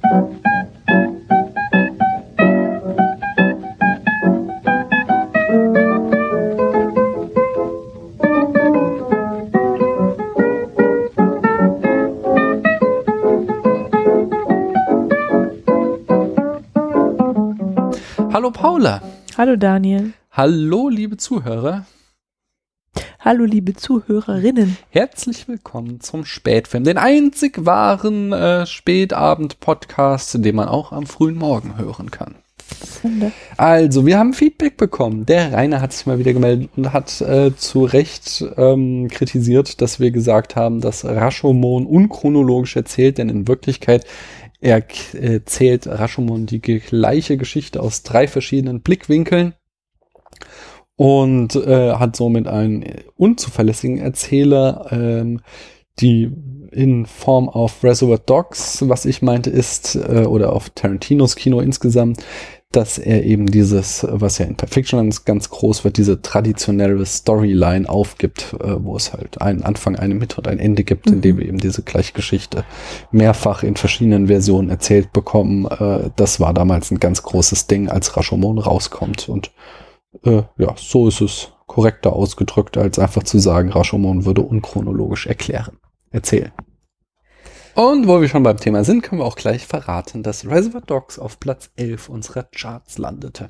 Hallo Paula. Hallo Daniel. Hallo liebe Zuhörer. Hallo liebe Zuhörerinnen. Herzlich willkommen zum Spätfilm, den einzig wahren Spätabend-Podcast, den man auch am frühen Morgen hören kann. Also, wir haben Feedback bekommen. Der Rainer hat sich mal wieder gemeldet und hat zu Recht kritisiert, dass wir gesagt haben, dass Rashomon unchronologisch erzählt, denn in Wirklichkeit erzählt Rashomon die gleiche Geschichte aus 3 verschiedenen Blickwinkeln und hat somit einen unzuverlässigen Erzähler, die in Form auf Reservoir Dogs, was ich meinte, ist, oder auf Tarantinos Kino insgesamt, dass er eben dieses, was ja in Pulp Fiction ganz groß wird, diese traditionelle Storyline aufgibt, wo es halt einen Anfang, eine Mitte und ein Ende gibt, indem wir eben diese gleiche Geschichte mehrfach in verschiedenen Versionen erzählt bekommen. Das war damals ein ganz großes Ding, als Rashomon rauskommt. Und ja, so ist es korrekter ausgedrückt, als einfach zu sagen, Rashomon würde unchronologisch erzählen. Und wo wir schon beim Thema sind, können wir auch gleich verraten, dass Reservoir Dogs auf Platz 11 unserer Charts landete.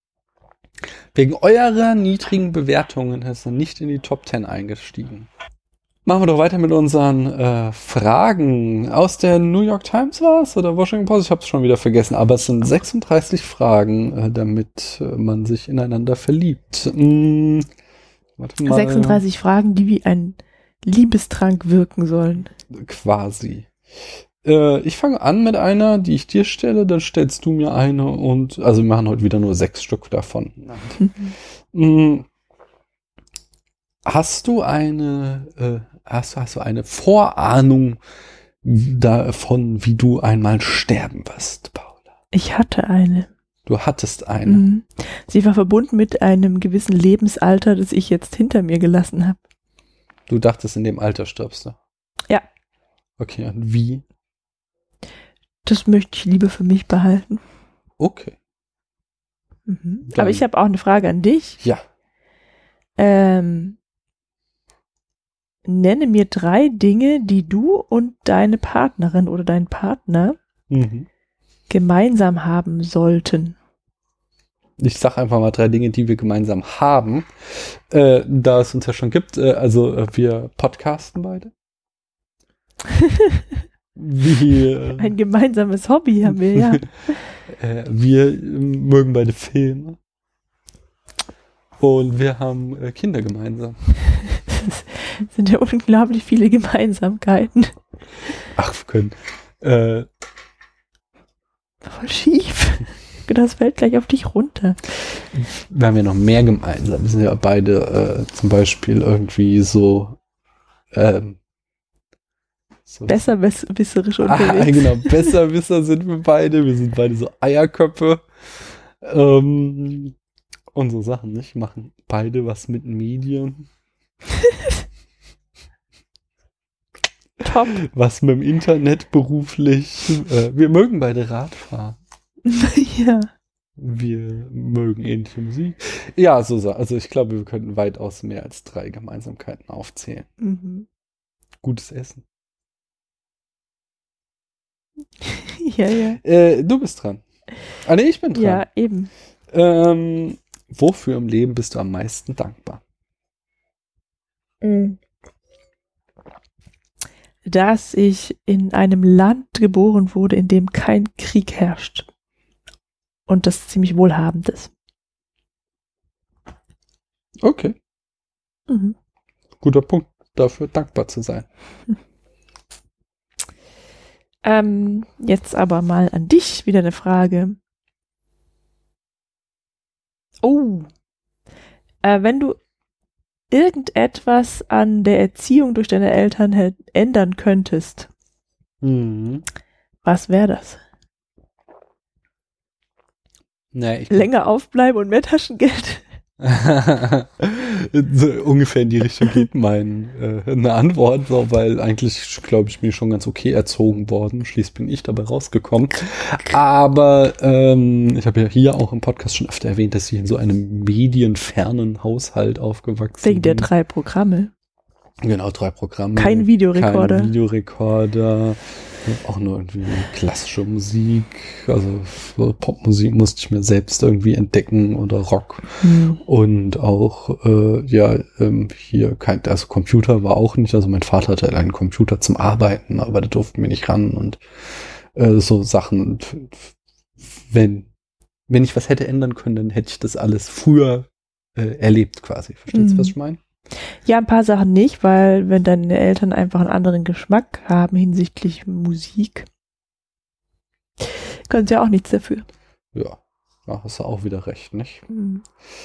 Wegen eurer niedrigen Bewertungen ist er nicht in die Top 10 eingestiegen. Machen wir doch weiter mit unseren Fragen. Aus der New York Times war es oder Washington Post? Ich habe es schon wieder vergessen, aber es sind 36 Fragen, damit man sich ineinander verliebt. Warte mal. 36 Fragen, die wie ein Liebestrank wirken sollen. Quasi. Ich fange an mit einer, die ich dir stelle, dann stellst du mir eine und, also wir machen heute wieder nur 6 Stück davon. Hast du eine Vorahnung davon, wie du einmal sterben wirst, Paula? Ich hatte eine. Du hattest eine. Sie war verbunden mit einem gewissen Lebensalter, das ich jetzt hinter mir gelassen habe. Du dachtest, in dem Alter stirbst du? Ja. Okay, und wie? Das möchte ich lieber für mich behalten. Okay. Aber ich habe auch eine Frage an dich. Ja. Nenne mir 3 Dinge, die du und deine Partnerin oder dein Partner gemeinsam haben sollten. Ich sag einfach mal 3 Dinge, die wir gemeinsam haben, da es uns ja schon gibt. Also wir podcasten beide. Ein gemeinsames Hobby haben wir, ja. Wir mögen beide Filme. Und wir haben Kinder gemeinsam. Das sind ja unglaublich viele Gemeinsamkeiten. Ach, wir können. Voll schief. Das fällt gleich auf dich runter. Wir haben ja noch mehr gemeinsam. Wir sind ja beide zum Beispiel irgendwie so besserwisserisch unterwegs. Genau, Besserwisser sind wir beide. Wir sind beide so Eierköpfe. Und so Sachen, nicht? Machen beide was mit Medien. Top. Was mit dem Internet beruflich. Wir mögen beide Radfahren. Ja. Wir mögen ähnliche Musik. Ja, also ich glaube, wir könnten weitaus mehr als 3 Gemeinsamkeiten aufzählen. Gutes Essen. Ja. Du bist dran. Ah, nee, ich bin dran. Ja, eben. Wofür im Leben bist du am meisten dankbar? Dass ich in einem Land geboren wurde, in dem kein Krieg herrscht. Und das ziemlich wohlhabend ist. Okay. Guter Punkt, dafür dankbar zu sein. Jetzt aber mal an dich wieder eine Frage. Oh. Wenn du irgendetwas an der Erziehung durch deine Eltern ändern könntest, was wäre das? Nee, Länger aufbleiben und mehr Taschengeld? So ungefähr in die Richtung geht eine Antwort, so, weil eigentlich, glaube ich, mir schon ganz okay erzogen worden. Schließlich bin ich dabei rausgekommen. Aber ich habe ja hier auch im Podcast schon öfter erwähnt, dass ich in so einem medienfernen Haushalt aufgewachsen bin. Wegen der 3 Programme. Genau, 3 Programme. Kein Videorekorder. Kein Videorekorder. Auch nur irgendwie klassische Musik. Also so Popmusik musste ich mir selbst irgendwie entdecken oder Rock. Und auch, hier also Computer war auch nicht. Also mein Vater hatte einen Computer zum Arbeiten, aber da durften wir nicht ran und so Sachen. Und wenn ich was hätte ändern können, dann hätte ich das alles früher erlebt quasi. Verstehst du, was ich meine? Ja, ein paar Sachen nicht, weil wenn deine Eltern einfach einen anderen Geschmack haben hinsichtlich Musik, können sie ja auch nichts dafür. Ja, hast du auch wieder recht, nicht? Mhm.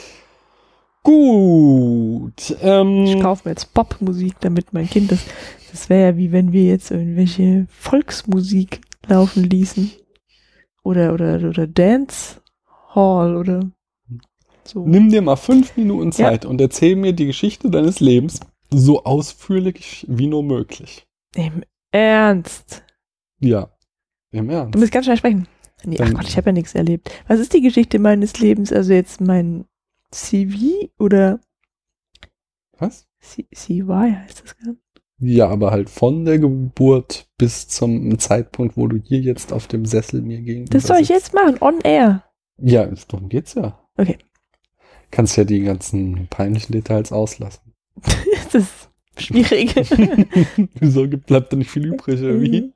Gut. Ich kaufe mir jetzt Popmusik, damit mein Kind das wäre ja wie wenn wir jetzt irgendwelche Volksmusik laufen ließen. Oder Dance Hall oder so. Nimm dir mal 5 Minuten Zeit und erzähl mir die Geschichte deines Lebens so ausführlich wie nur möglich. Im Ernst? Ja, im Ernst. Du musst ganz schnell sprechen. Nee, ach Gott, ich habe ja nichts erlebt. Was ist die Geschichte meines Lebens? Also jetzt mein CV oder? Was? CY heißt das gar nicht. Ja, aber halt von der Geburt bis zum Zeitpunkt, wo du hier jetzt auf dem Sessel mir gegenüber Das soll ich jetzt machen, on air. Ja, darum geht's ja. Okay. Kannst ja die ganzen peinlichen Details auslassen. Das ist schwierig. Wieso bleibt da nicht viel übrig, oder wie?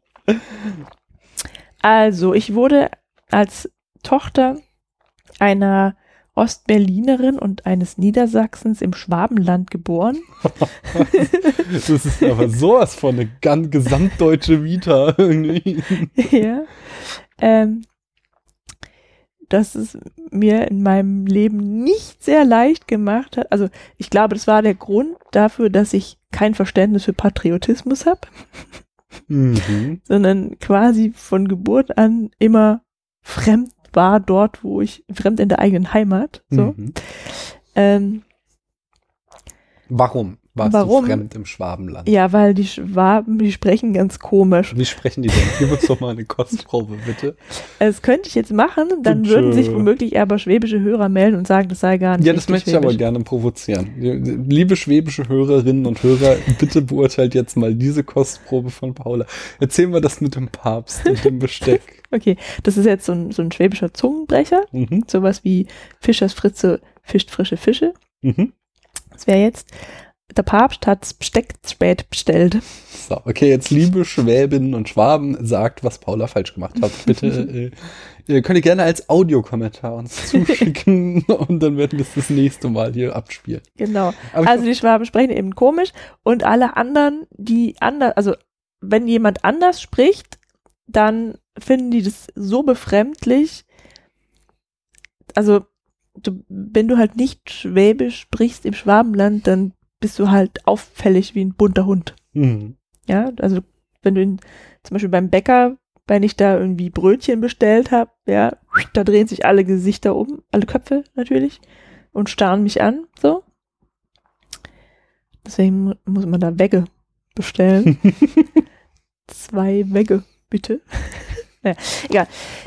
Also, ich wurde als Tochter einer Ostberlinerin und eines Niedersachsens im Schwabenland geboren. Das ist aber sowas von eine ganz gesamtdeutsche Vita irgendwie. Ja. Dass es mir in meinem Leben nicht sehr leicht gemacht hat. Also ich glaube, das war der Grund dafür, dass ich kein Verständnis für Patriotismus habe, sondern quasi von Geburt an immer fremd war dort, wo ich fremd in der eigenen Heimat. So. Warum warst du fremd im Schwabenland? Ja, weil die Schwaben, die sprechen ganz komisch. Wie sprechen die denn? Gib uns doch mal eine Kostprobe, bitte. Das könnte ich jetzt machen, dann würden sich womöglich aber schwäbische Hörer melden und sagen, das sei gar nicht. Ja, das möchte ich aber gerne provozieren. Liebe schwäbische Hörerinnen und Hörer, bitte beurteilt jetzt mal diese Kostprobe von Paula. Erzählen wir das mit dem Papst und dem Besteck. Okay, das ist jetzt so ein schwäbischer Zungenbrecher. Sowas wie Fischers Fritze fischt frische Fische. Das wäre jetzt, der Papst hat Besteck spät bestellt. So, okay, jetzt liebe Schwäbinnen und Schwaben, sagt, was Paula falsch gemacht hat. Bitte, könnt ihr gerne als Audiokommentar uns zuschicken und dann werden wir das nächste Mal hier abspielen. Genau, also die Schwaben sprechen eben komisch und alle anderen, also wenn jemand anders spricht, dann finden die das so befremdlich, also wenn du halt nicht Schwäbisch sprichst im Schwabenland, dann bist du halt auffällig wie ein bunter Hund. Ja, also wenn du zum Beispiel beim Bäcker, wenn ich da irgendwie Brötchen bestellt habe, ja, da drehen sich alle Gesichter um, alle Köpfe natürlich und starren mich an, so. Deswegen muss man da Wegge bestellen. 2 Wegge, bitte. Naja, egal.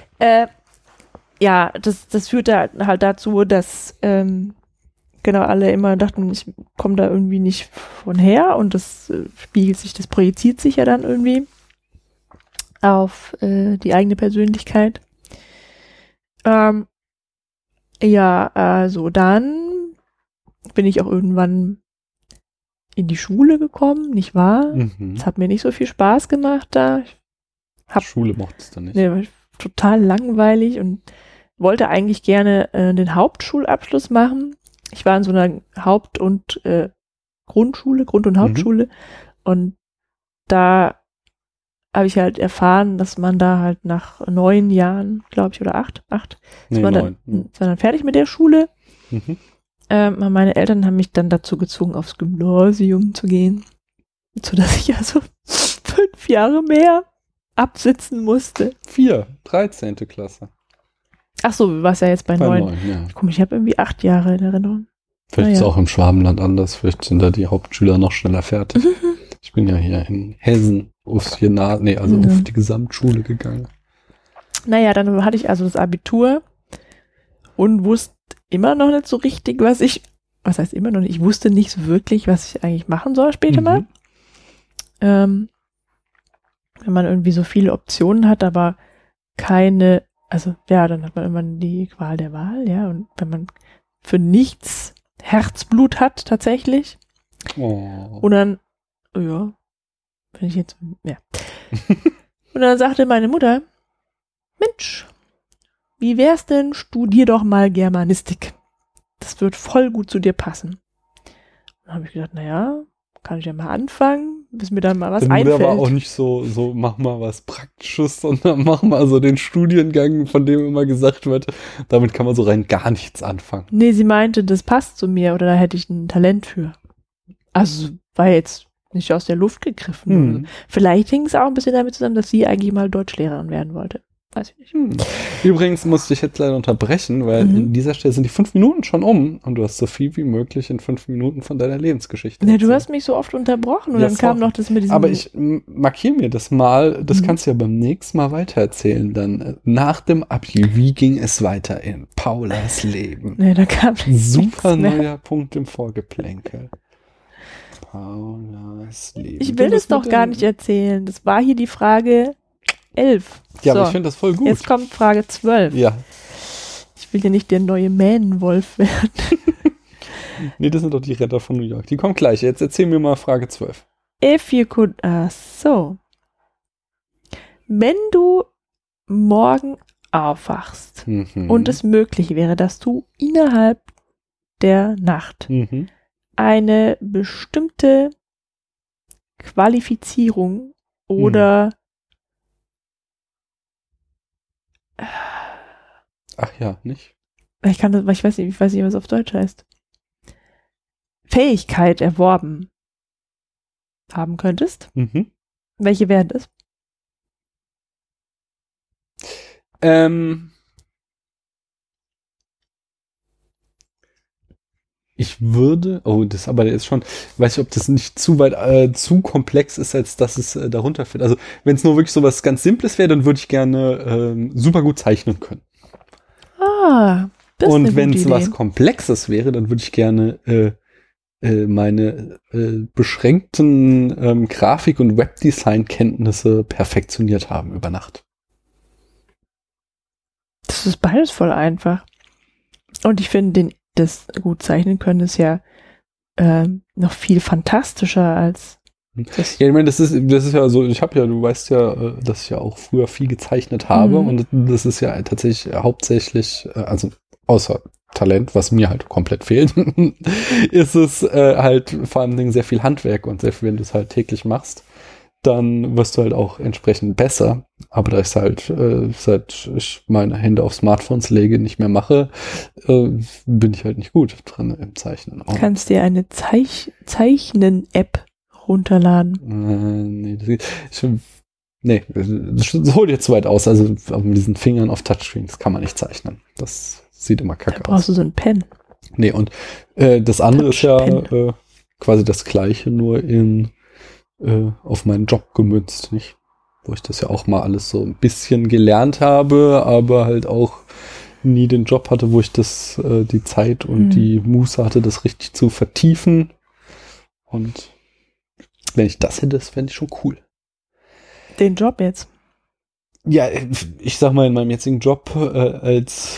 Ja, das führt halt dazu, dass alle immer dachten, ich komme da irgendwie nicht von her und das das projiziert sich ja dann irgendwie auf die eigene Persönlichkeit. Ja, also dann bin ich auch irgendwann in die Schule gekommen, nicht wahr? Es hat mir nicht so viel Spaß gemacht da. Schule mochtest du nicht? Nee, war total langweilig und wollte eigentlich gerne den Hauptschulabschluss machen. Ich war in so einer Grund- und Hauptschule und da habe ich halt erfahren, dass man da halt nach 9 Jahren, glaube ich, oder 8, ist man dann fertig mit der Schule. Meine Eltern haben mich dann dazu gezwungen, aufs Gymnasium zu gehen, sodass ich also 5 Jahre mehr absitzen musste. 13. Klasse. Ach so, du warst ja jetzt bei 9. Ja. Guck mal, ich habe irgendwie 8 Jahre in Erinnerung. Vielleicht ist es auch im Schwabenland anders. Vielleicht sind da die Hauptschüler noch schneller fertig. Ich bin ja hier in Hessen auf die Gesamtschule gegangen. Naja, dann hatte ich also das Abitur und wusste immer noch nicht so richtig, was heißt immer noch nicht? Ich wusste nicht so wirklich, was ich eigentlich machen soll später mal. Wenn man irgendwie so viele Optionen hat, aber keine, also ja, dann hat man immer die Qual der Wahl, ja, und wenn man für nichts Herzblut hat tatsächlich und dann, ja, wenn ich jetzt, ja. Und dann sagte meine Mutter, Mensch, wie wär's denn, studier doch mal Germanistik. Das wird voll gut zu dir passen. Dann habe ich gedacht, naja, kann ich ja mal anfangen, bis mir dann mal was einfällt. Aber auch nicht so mach mal was Praktisches, sondern mach mal so den Studiengang, von dem immer gesagt wird, damit kann man so rein gar nichts anfangen. Nee, sie meinte, das passt zu mir oder da hätte ich ein Talent für. Also war jetzt nicht aus der Luft gegriffen. Vielleicht hing es auch ein bisschen damit zusammen, dass sie eigentlich mal Deutschlehrerin werden wollte. Weiß ich nicht. Übrigens musste ich jetzt leider unterbrechen, weil in dieser Stelle sind die 5 Minuten schon um und du hast so viel wie möglich in 5 Minuten von deiner Lebensgeschichte erzählt. Du hast mich so oft unterbrochen und dann kam noch das mit diesem... Aber ich markiere mir das mal, das kannst du ja beim nächsten Mal weitererzählen. Dann nach dem Abi, wie ging es weiter in Paulas Leben? Nee, da kam super neuer Punkt im Vorgeplänkel. Paulas Leben. Ich will das doch gar nicht erzählen. Das war hier die Frage 11. Ja, aber ich finde das voll gut. Jetzt kommt Frage 12. Ja. Ich will ja nicht der neue Mähnenwolf werden. Nee, das sind doch die Retter von New York. Die kommen gleich. Jetzt erzähl mir mal Frage 12. If you could, wenn du morgen aufwachst und es möglich wäre, dass du innerhalb der Nacht eine bestimmte Qualifizierung oder Ach ja, nicht? Ich weiß nicht, was es auf Deutsch heißt. Fähigkeit erworben haben könntest. Welche wäre das? Ich würde, das aber ist schon, weiß ich, ob das nicht zu weit, zu komplex ist, als dass es darunter fällt. Also wenn es nur wirklich so was ganz Simples wäre, dann würde ich gerne super gut zeichnen können. Das ist und wenn es was Komplexes wäre, dann würde ich gerne meine beschränkten Grafik- und Webdesign-Kenntnisse perfektioniert haben über Nacht. Das ist beides voll einfach. Und ich finde, das gut zeichnen können ist ja noch viel fantastischer als das. Ja, ich meine, das ist ja so, du weißt ja, dass ich ja auch früher viel gezeichnet habe und das ist ja tatsächlich hauptsächlich, also außer Talent, was mir halt komplett fehlt, ist es halt vor allen Dingen sehr viel Handwerk und sehr viel, wenn du es halt täglich machst, dann wirst du halt auch entsprechend besser. Aber da ich es halt, seit ich meine Hände auf Smartphones lege, nicht mehr mache, bin ich halt nicht gut dran im Zeichnen. Du kannst dir eine Zeichnen-App runterladen. Nee, das holt jetzt zu weit aus. Also mit diesen Fingern auf Touchscreens kann man nicht zeichnen. Das sieht immer kacke aus. Brauchst du so einen Pen? Nee, und das andere ist ja quasi das Gleiche, nur auf meinen Job gemünzt, nicht? Wo ich das ja auch mal alles so ein bisschen gelernt habe, aber halt auch nie den Job hatte, wo ich das die Zeit und die Muße hatte, das richtig zu vertiefen. Und wenn ich das hätte, das fände ich schon cool. Den Job jetzt? Ja, ich sag mal, in meinem jetzigen Job als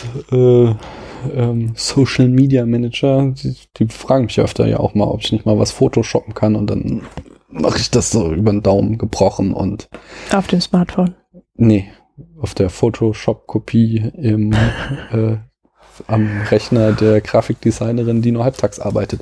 Social Media Manager, die fragen mich öfter ja auch mal, ob ich nicht mal was photoshoppen kann und dann mache ich das so über den Daumen gebrochen und auf dem Smartphone? Nee, auf der Photoshop-Kopie am Rechner der Grafikdesignerin, die nur halbtags arbeitet.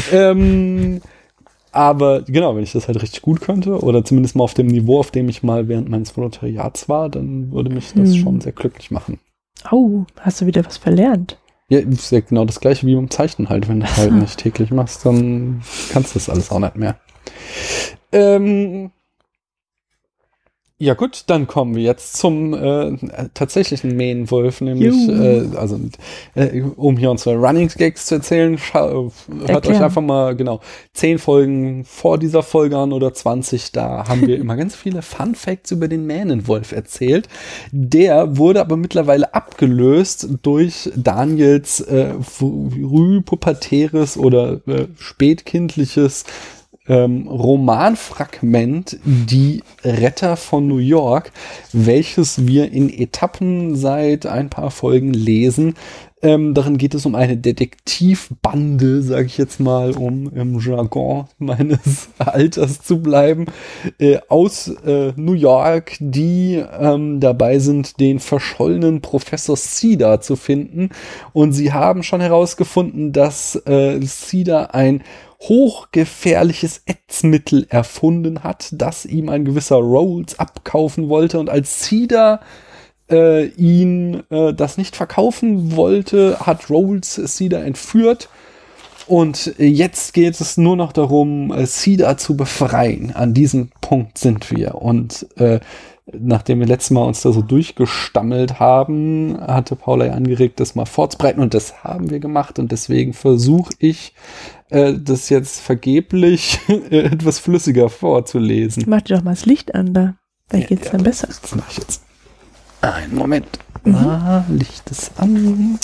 Aber genau, wenn ich das halt richtig gut könnte oder zumindest mal auf dem Niveau, auf dem ich mal während meines Volontariats war, dann würde mich das schon sehr glücklich machen. Hast du wieder was verlernt? Ja, ist ja genau das Gleiche wie beim Zeichnen halt. Wenn du halt nicht täglich machst, dann kannst du das alles auch nicht mehr. Ja gut, dann kommen wir jetzt zum tatsächlichen Mähnenwolf, nämlich, um hier unsere Running Gags zu erzählen, hört euch einfach mal, 10 Folgen vor dieser Folge an oder 20, da haben wir immer ganz viele Fun Facts über den Mähnenwolf erzählt. Der wurde aber mittlerweile abgelöst durch Daniels frühpubertäres oder spätkindliches Romanfragment Die Retter von New York, welches wir in Etappen seit ein paar Folgen lesen. Darin geht es um eine Detektivbande, sage ich jetzt mal, um im Jargon meines Alters zu bleiben, aus New York, die dabei sind, den verschollenen Professor Cedar zu finden. Und sie haben schon herausgefunden, dass Cedar ein hochgefährliches Ätzmittel erfunden hat, das ihm ein gewisser Rhodes abkaufen wollte. Und als Cedar ihn das nicht verkaufen wollte, hat Rhodes Cedar entführt. Und jetzt geht es nur noch darum, Cedar zu befreien. An diesem Punkt sind wir. Und nachdem wir letztes Mal uns da so durchgestammelt haben, hatte Paula ja angeregt, das mal vorzubreiten. Und das haben wir gemacht. Und deswegen versuche ich, das jetzt vergeblich etwas flüssiger vorzulesen. Mach dir doch mal das Licht an da. Vielleicht geht's dann besser. Das mache ich jetzt. Einen Moment. Licht ist an.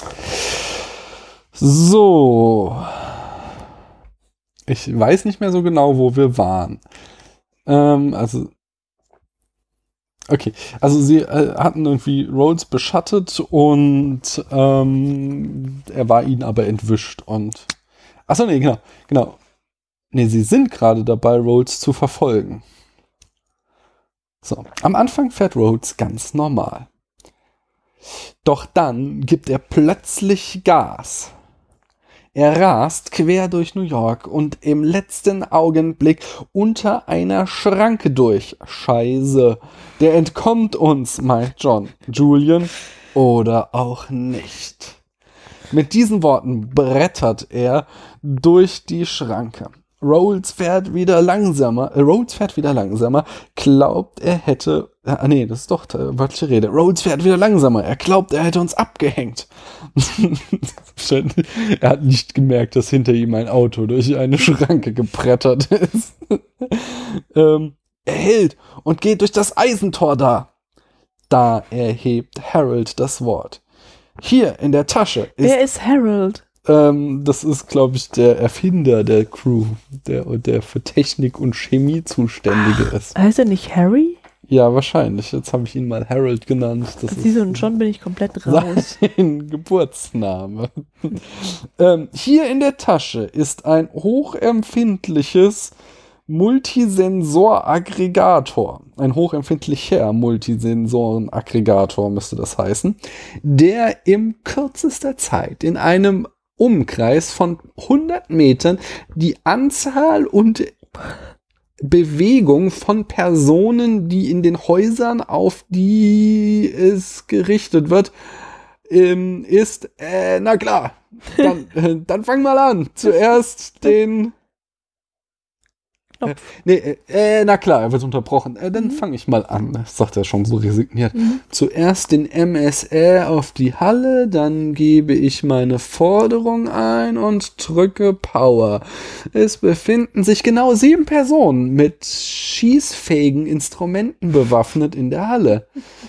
So. Ich weiß nicht mehr so genau, wo wir waren. Okay, also sie hatten irgendwie Rhodes beschattet und er war ihnen aber entwischt und achso, nee, genau. Nee, sie sind gerade dabei, Rhodes zu verfolgen. So, am Anfang fährt Rhodes ganz normal. Doch dann gibt er plötzlich Gas. Er rast quer durch New York und im letzten Augenblick unter einer Schranke durch. Scheiße, der entkommt uns, meint John. Julian oder auch nicht. Mit diesen Worten brettert er durch die Schranke. Rhodes fährt wieder langsamer, glaubt, er hätte, das ist doch wörtliche Rede. Rhodes fährt wieder langsamer, er glaubt, er hätte uns abgehängt. Er hat nicht gemerkt, dass hinter ihm ein Auto durch eine Schranke gebrettert ist. Er hält und geht durch das Eisentor da. Da erhebt Harold das Wort. Hier in der Tasche ist... Wer ist Harold? Das ist, glaube ich, der Erfinder der Crew, der für Technik und Chemie zuständige ist. Heißt er nicht Harry? Ja, wahrscheinlich. Jetzt habe ich ihn mal Harold genannt. Siehst du, und schon bin ich komplett raus. Sein Geburtsname. Hier in der Tasche ist ein hochempfindliches Multisensoraggregator. Ein hochempfindlicher Multisensorenaggregator müsste das heißen, der in kürzester Zeit in einem Umkreis von 100 Metern die Anzahl und Bewegung von Personen, die in den Häusern, auf die es gerichtet wird, ist, na klar, dann fang mal an. Zuerst den... na klar, er wird unterbrochen. Dann fange ich mal an, das sagt er schon so resigniert. Zuerst den MSR auf die Halle, dann gebe ich meine Forderung ein und drücke Power. Es befinden sich genau 7 Personen mit schießfähigen Instrumenten bewaffnet in der Halle.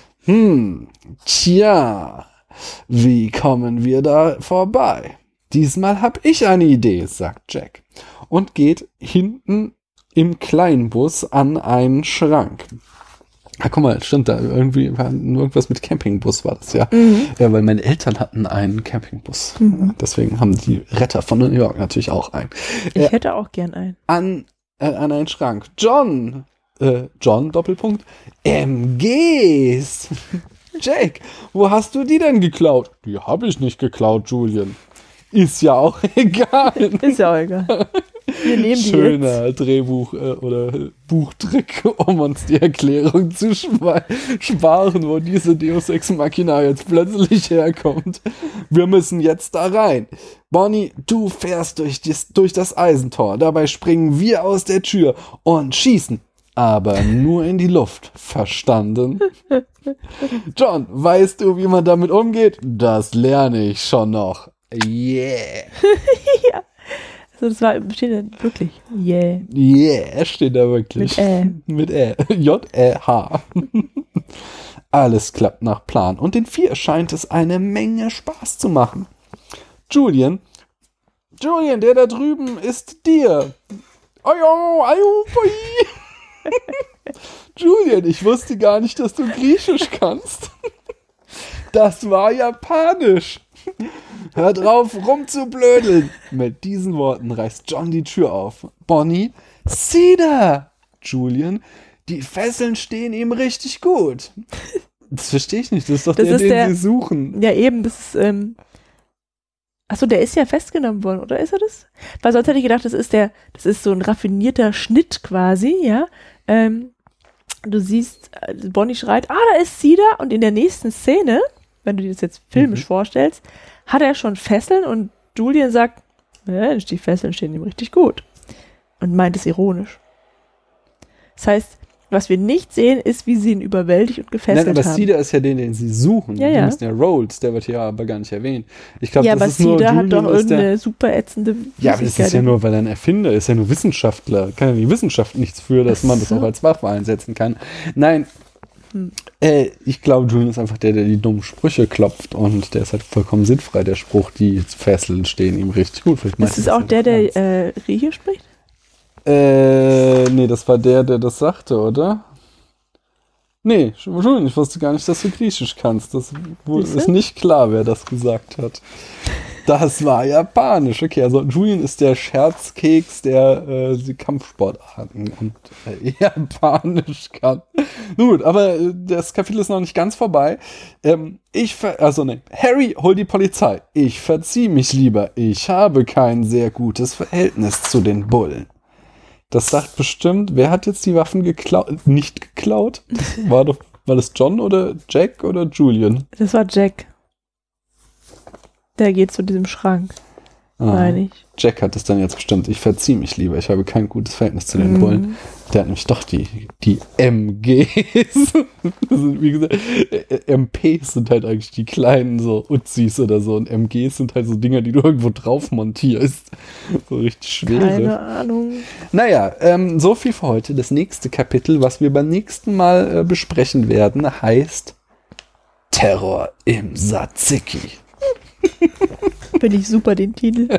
Tja, wie kommen wir da vorbei? Diesmal habe ich eine Idee, sagt Jack und geht hinten im Kleinbus an einen Schrank. Ah, guck mal, stimmt, da irgendwie war irgendwas mit Campingbus war das, ja. Ja, weil meine Eltern hatten einen Campingbus. Deswegen haben die Retter von New York natürlich auch einen. Ich hätte auch gern einen. An einen Schrank. John, Doppelpunkt, MGs. Jake, wo hast du die denn geklaut? Die habe ich nicht geklaut, Julian. Ist ja auch egal. Ist ja auch egal. Wir nehmen die Schöner jetzt. Drehbuch oder Buchtrick, um uns die Erklärung zu sparen, wo diese Deus Ex Machina jetzt plötzlich herkommt. Wir müssen jetzt da rein. Bonnie, du fährst durch das Eisentor. Dabei springen wir aus der Tür und schießen. aber nur in die Luft. Verstanden? John, weißt du, wie man damit umgeht? Das lerne ich schon noch. Yeah. Ja. Also das steht da wirklich. Yeah. Yeah, steht da wirklich. Mit J-E-H. Alles klappt nach Plan und den 4 scheint es eine Menge Spaß zu machen. Julian, der da drüben ist dir. Julian, ich wusste gar nicht, dass du Griechisch kannst. Das war Japanisch. Hör drauf, rumzublödeln. Mit diesen Worten reißt John die Tür auf. Bonnie, sieh da! Julian, die Fesseln stehen ihm richtig gut. Das verstehe ich nicht. Das ist doch den sie suchen. Ja, eben, das ist, achso, der ist ja festgenommen worden, oder ist er das? Weil sonst hätte ich gedacht, das ist so ein raffinierter Schnitt quasi, ja. Du siehst, Bonnie schreit, da ist sie da, und in der nächsten Szene, wenn du dir das jetzt filmisch vorstellst, hat er schon Fesseln und Julian sagt, Mensch, die Fesseln stehen ihm richtig gut. Und meint es ironisch. Das heißt, was wir nicht sehen, ist, wie sie ihn überwältigt und gefesselt haben. Nein, aber Cedar ist ja den sie suchen. Ja, die ja. müssen ja Rolls, der wird hier aber gar nicht erwähnt. Ich glaube, ja, das aber ist nur Cedar Julian hat doch irgendeine super ätzende Ja, aber das ist ja nur, weil er ein Erfinder ist, ja nur Wissenschaftler. Kann ja die Wissenschaft nichts für, dass man das auch als Waffe einsetzen kann. Nein, ich glaube, Julian ist einfach der die dummen Sprüche klopft und der ist halt vollkommen sinnfrei, der Spruch, die Fesseln stehen ihm richtig gut. Ist es auch der Griechisch spricht? Nee, das war der das sagte, oder? Nee, Julian, ich wusste gar nicht, dass du Griechisch kannst. Das ist nicht klar, wer das gesagt hat. Das war Japanisch. Okay, also Julian ist der Scherzkeks, der die Kampfsportarten und Japanisch kann. Nun gut, aber das Kapitel ist noch nicht ganz vorbei. Harry, hol die Polizei. Ich verzieh mich lieber. Ich habe kein sehr gutes Verhältnis zu den Bullen. Das sagt bestimmt, wer hat jetzt die Waffen nicht geklaut? War das John oder Jack oder Julian? Das war Jack. Der geht zu diesem Schrank, meine ich. Jack hat es dann jetzt bestimmt. Ich verziehe mich lieber. Ich habe kein gutes Verhältnis zu den Bullen. Der hat nämlich doch die MGs. Wie gesagt, MPs sind halt eigentlich die kleinen so Uzis oder so. Und MGs sind halt so Dinger, die du irgendwo drauf montierst. So richtig schwere. Keine Ahnung. Naja, so viel für heute. Das nächste Kapitel, was wir beim nächsten Mal besprechen werden, heißt Terror im Tsatsiki. Finde ich super, den Titel.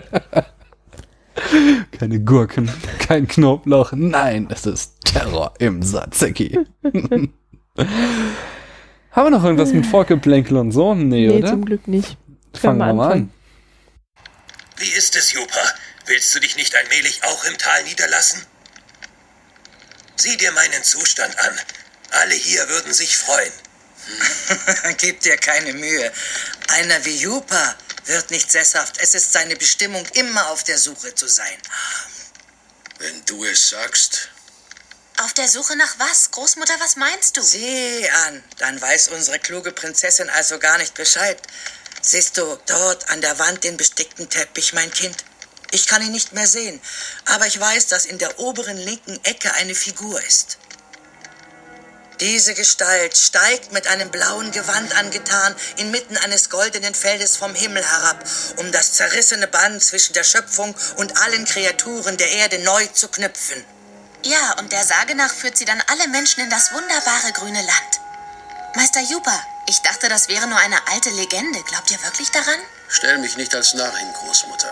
Keine Gurken, kein Knoblauch. Nein, es ist Terror im Tsatsiki. Haben wir noch irgendwas mit Vorgeplänkel und so? Nee, oder? Nee, zum Glück nicht. Fangen wir mal an. Wie ist es, Jupa? Willst du dich nicht allmählich auch im Tal niederlassen? Sieh dir meinen Zustand an. Alle hier würden sich freuen. Gib dir keine Mühe. Einer wie Jupa wird nicht sesshaft. Es ist seine Bestimmung, immer auf der Suche zu sein. Wenn du es sagst. Auf der Suche nach was? Großmutter, was meinst du? Sieh an, dann weiß unsere kluge Prinzessin also gar nicht Bescheid. Siehst du dort an der Wand den bestickten Teppich, mein Kind? Ich kann ihn nicht mehr sehen, aber ich weiß, dass in der oberen linken Ecke eine Figur ist. Diese Gestalt steigt mit einem blauen Gewand angetan inmitten eines goldenen Feldes vom Himmel herab, um das zerrissene Band zwischen der Schöpfung und allen Kreaturen der Erde neu zu knüpfen. Ja, und der Sage nach führt sie dann alle Menschen in das wunderbare grüne Land. Meister Jupa, ich dachte, das wäre nur eine alte Legende. Glaubt ihr wirklich daran? Stell mich nicht als Narr hin, Großmutter.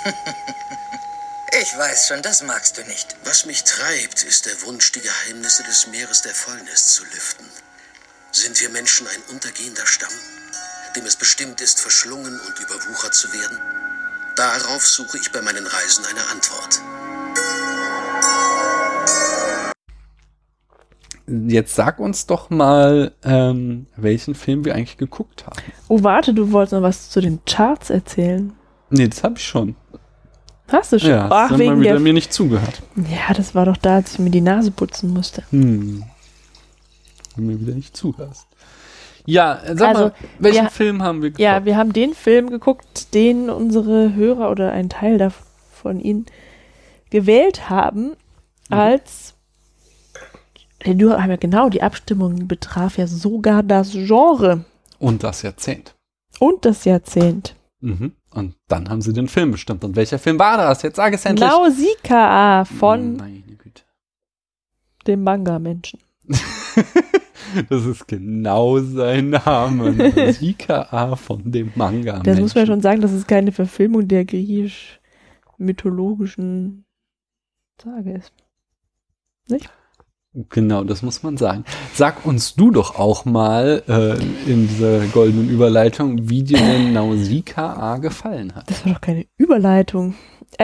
Ich weiß schon, das magst du nicht. Was mich treibt, ist der Wunsch, die Geheimnisse des Meeres der Fäulnis zu lüften. Sind wir Menschen ein untergehender Stamm, dem es bestimmt ist, verschlungen und überwuchert zu werden? Darauf suche ich bei meinen Reisen eine Antwort. Jetzt sag uns doch mal, welchen Film wir eigentlich geguckt haben. Oh, warte, du wolltest noch was zu den Charts erzählen. Nee, das habe ich schon. Hast du schon? Ja, Ach, hast wegen mal wieder der... mir nicht zugehört. Ja, das war doch da, als ich mir die Nase putzen musste. Wenn du mir wieder nicht zuhörst. Ja, sag Also, mal, welchen Film haben wir geguckt? Ja, wir haben den Film geguckt, den unsere Hörer oder ein Teil davon ihnen gewählt haben als Du haben ja genau, die Abstimmung betraf ja sogar das Genre. Und das Jahrzehnt. Und das Jahrzehnt. Mhm. Und dann haben sie den Film bestimmt. Und welcher Film war das? Jetzt sag es endlich. Nausicaa von Meine Güte. dem Manga-Menschen. Das ist genau sein Name. Nausicaa von dem Manga. Das muss man schon sagen, das ist keine Verfilmung der griechisch-mythologischen Sage ist. Nicht? Genau, das muss man sagen. Sag uns du doch auch mal in dieser goldenen Überleitung, wie dir denn Nausicaa gefallen hat. Das war doch keine Überleitung.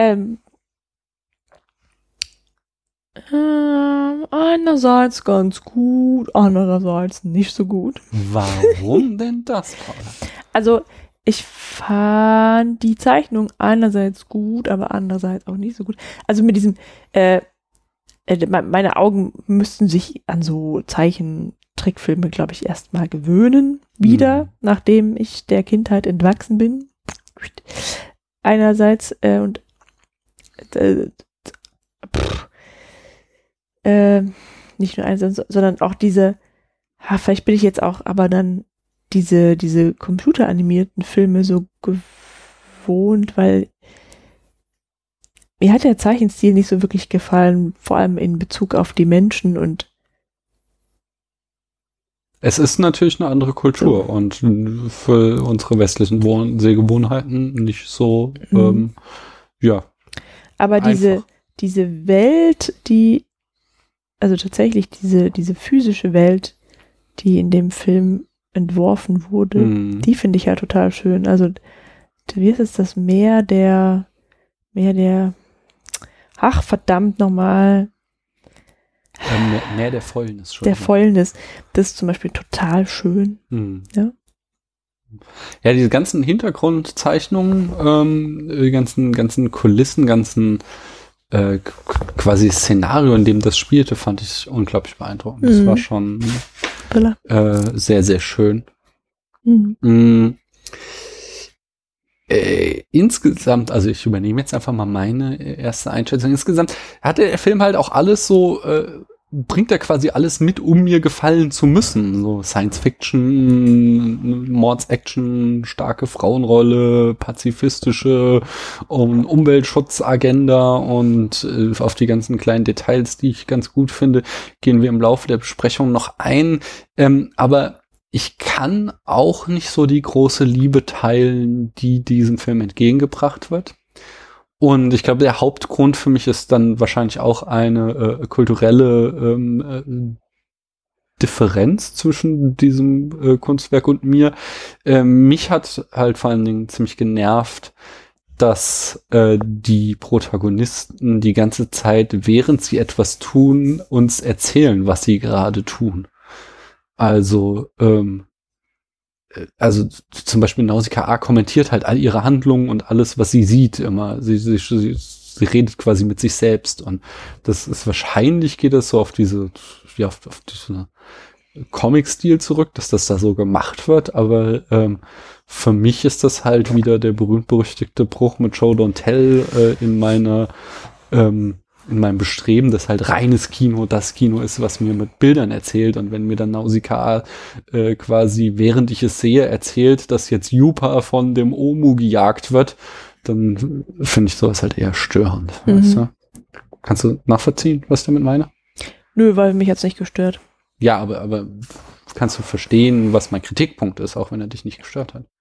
Einerseits ganz gut, andererseits nicht so gut. Warum denn das, Paula? Also, ich fand die Zeichnung einerseits gut, aber andererseits auch nicht so gut. Also mit diesem, meine Augen müssten sich an so Zeichentrickfilme, glaube ich, erstmal gewöhnen, wieder, nachdem ich der Kindheit entwachsen bin. Einerseits, und nicht nur einerseits, sondern auch diese, vielleicht bin ich jetzt auch, aber dann diese computeranimierten Filme so gewohnt, weil mir hat der Zeichenstil nicht so wirklich gefallen, vor allem in Bezug auf die Menschen und es ist natürlich eine andere Kultur und für unsere westlichen Sehgewohnheiten nicht so, ja. Aber einfach. diese Welt, also tatsächlich diese physische Welt, die in dem Film entworfen wurde, die finde ich ja total schön. Also, wie ist es, das Meer der, ach verdammt nochmal. Mehr der Fäulnis schon. Der Fäulnis, das ist zum Beispiel total schön. Ja. Ja, diese ganzen Hintergrundzeichnungen, die ganzen Kulissen, quasi Szenario, in dem das spielte, fand ich unglaublich beeindruckend. Das war schon sehr, sehr schön. Insgesamt, also ich übernehme jetzt einfach mal meine erste Einschätzung. Insgesamt hat der Film halt auch alles so, bringt er quasi alles mit, um mir gefallen zu müssen. So Science-Fiction, Mords-Action, starke Frauenrolle, pazifistische Umweltschutzagenda und auf die ganzen kleinen Details, die ich ganz gut finde, gehen wir im Laufe der Besprechung noch ein. Aber ich kann auch nicht so die große Liebe teilen, die diesem Film entgegengebracht wird. Und ich glaube, der Hauptgrund für mich ist dann wahrscheinlich auch eine kulturelle Differenz zwischen diesem Kunstwerk und mir. Mich hat halt vor allen Dingen ziemlich genervt, dass die Protagonisten die ganze Zeit, während sie etwas tun, uns erzählen, was sie gerade tun. Also zum Beispiel Nausicaa kommentiert halt all ihre Handlungen und alles, was sie sieht, immer. Sie redet quasi mit sich selbst und das ist wahrscheinlich, geht das so auf diese Comic-Stil zurück, dass das da so gemacht wird, aber für mich ist das halt wieder der berühmt-berüchtigte Bruch mit Show Don't Tell in meinem Bestreben, dass halt reines Kino das Kino ist, was mir mit Bildern erzählt. Und wenn mir dann Nausicaa quasi, während ich es sehe, erzählt, dass jetzt Yupa von dem Omu gejagt wird, dann finde ich sowas halt eher störend. Weißt du? Kannst du nachvollziehen, was ich damit meine? Nö, weil mich hat's nicht gestört. Ja, aber kannst du verstehen, was mein Kritikpunkt ist, auch wenn er dich nicht gestört hat?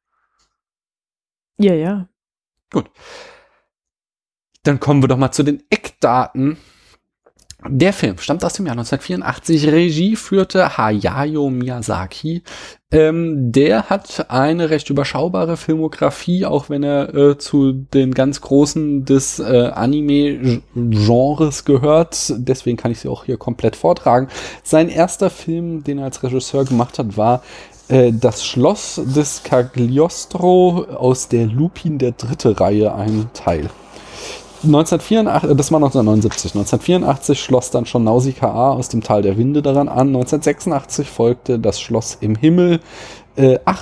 Ja. Gut. Dann kommen wir doch mal zu den Eckdaten. Der Film stammt aus dem Jahr 1984. Regie führte Hayao Miyazaki. Der hat eine recht überschaubare Filmografie, auch wenn er zu den ganz Großen des Anime-Genres gehört. Deswegen kann ich sie auch hier komplett vortragen. Sein erster Film, den er als Regisseur gemacht hat, war Das Schloss des Cagliostro aus der Lupin der dritte Reihe, ein Teil. 1984, das war 1979. 1984 schloss dann schon Nausicaa aus dem Tal der Winde daran an. 1986 folgte Das Schloss im Himmel.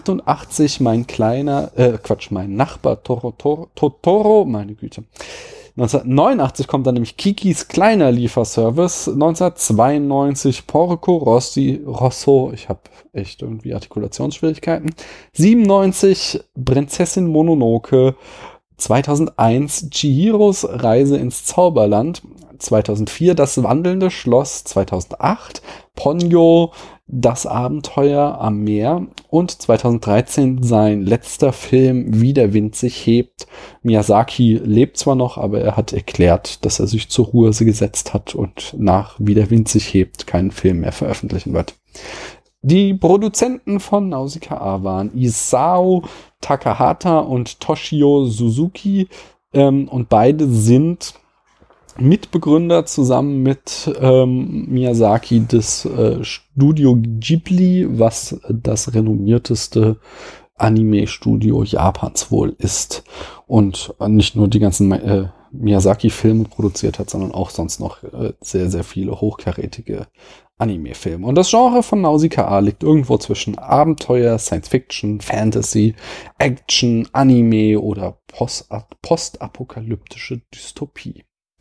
88 mein Nachbar Totoro, meine Güte. 1989 kommt dann nämlich Kikis kleiner Lieferservice. 1992 Porco Rosso, ich habe echt irgendwie Artikulationsschwierigkeiten. 97 Prinzessin Mononoke. 2001 Chihiros Reise ins Zauberland. 2004 Das wandelnde Schloss. 2008 Ponyo, Das Abenteuer am Meer. Und 2013 sein letzter Film, Wie der Wind sich hebt. Miyazaki lebt zwar noch, aber er hat erklärt, dass er sich zur Ruhe gesetzt hat und nach Wie der Wind sich hebt keinen Film mehr veröffentlichen wird. Die Produzenten von Nausicaa waren Isao Takahata und Toshio Suzuki, und beide sind Mitbegründer zusammen mit Miyazaki des Studio Ghibli, was das renommierteste Anime-Studio Japans wohl ist und nicht nur die ganzen Miyazaki-Filme produziert hat, sondern auch sonst noch sehr, sehr viele hochkarätige Anime-Filme. Und das Genre von Nausicaa liegt irgendwo zwischen Abenteuer, Science-Fiction, Fantasy, Action, Anime oder postapokalyptische Dystopie.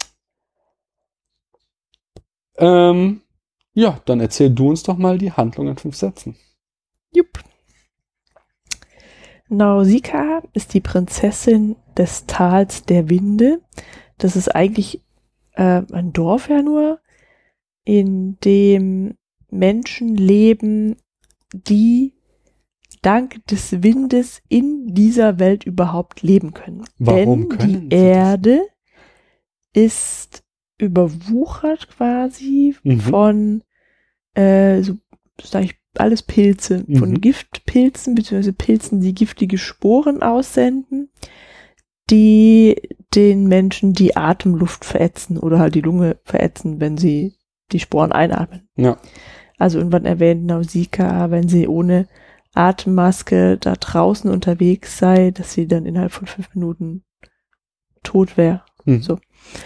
Ja, dann erzähl du uns doch mal die Handlung in 5 Sätzen. Jupp. Nausicaa ist die Prinzessin des Tals der Winde. Das ist eigentlich ein Dorf ja nur, in dem Menschen leben, die dank des Windes in dieser Welt überhaupt leben können. Warum Denn können die Erde ist überwuchert quasi von so sag ich alles Pilze, von Giftpilzen beziehungsweise Pilzen, die giftige Sporen aussenden, die den Menschen die Atemluft verätzen oder halt die Lunge verätzen, wenn sie die Sporen einatmen. Ja. Also irgendwann erwähnt Nausicaa, wenn sie ohne Atemmaske da draußen unterwegs sei, dass sie dann innerhalb von 5 Minuten tot wäre. So.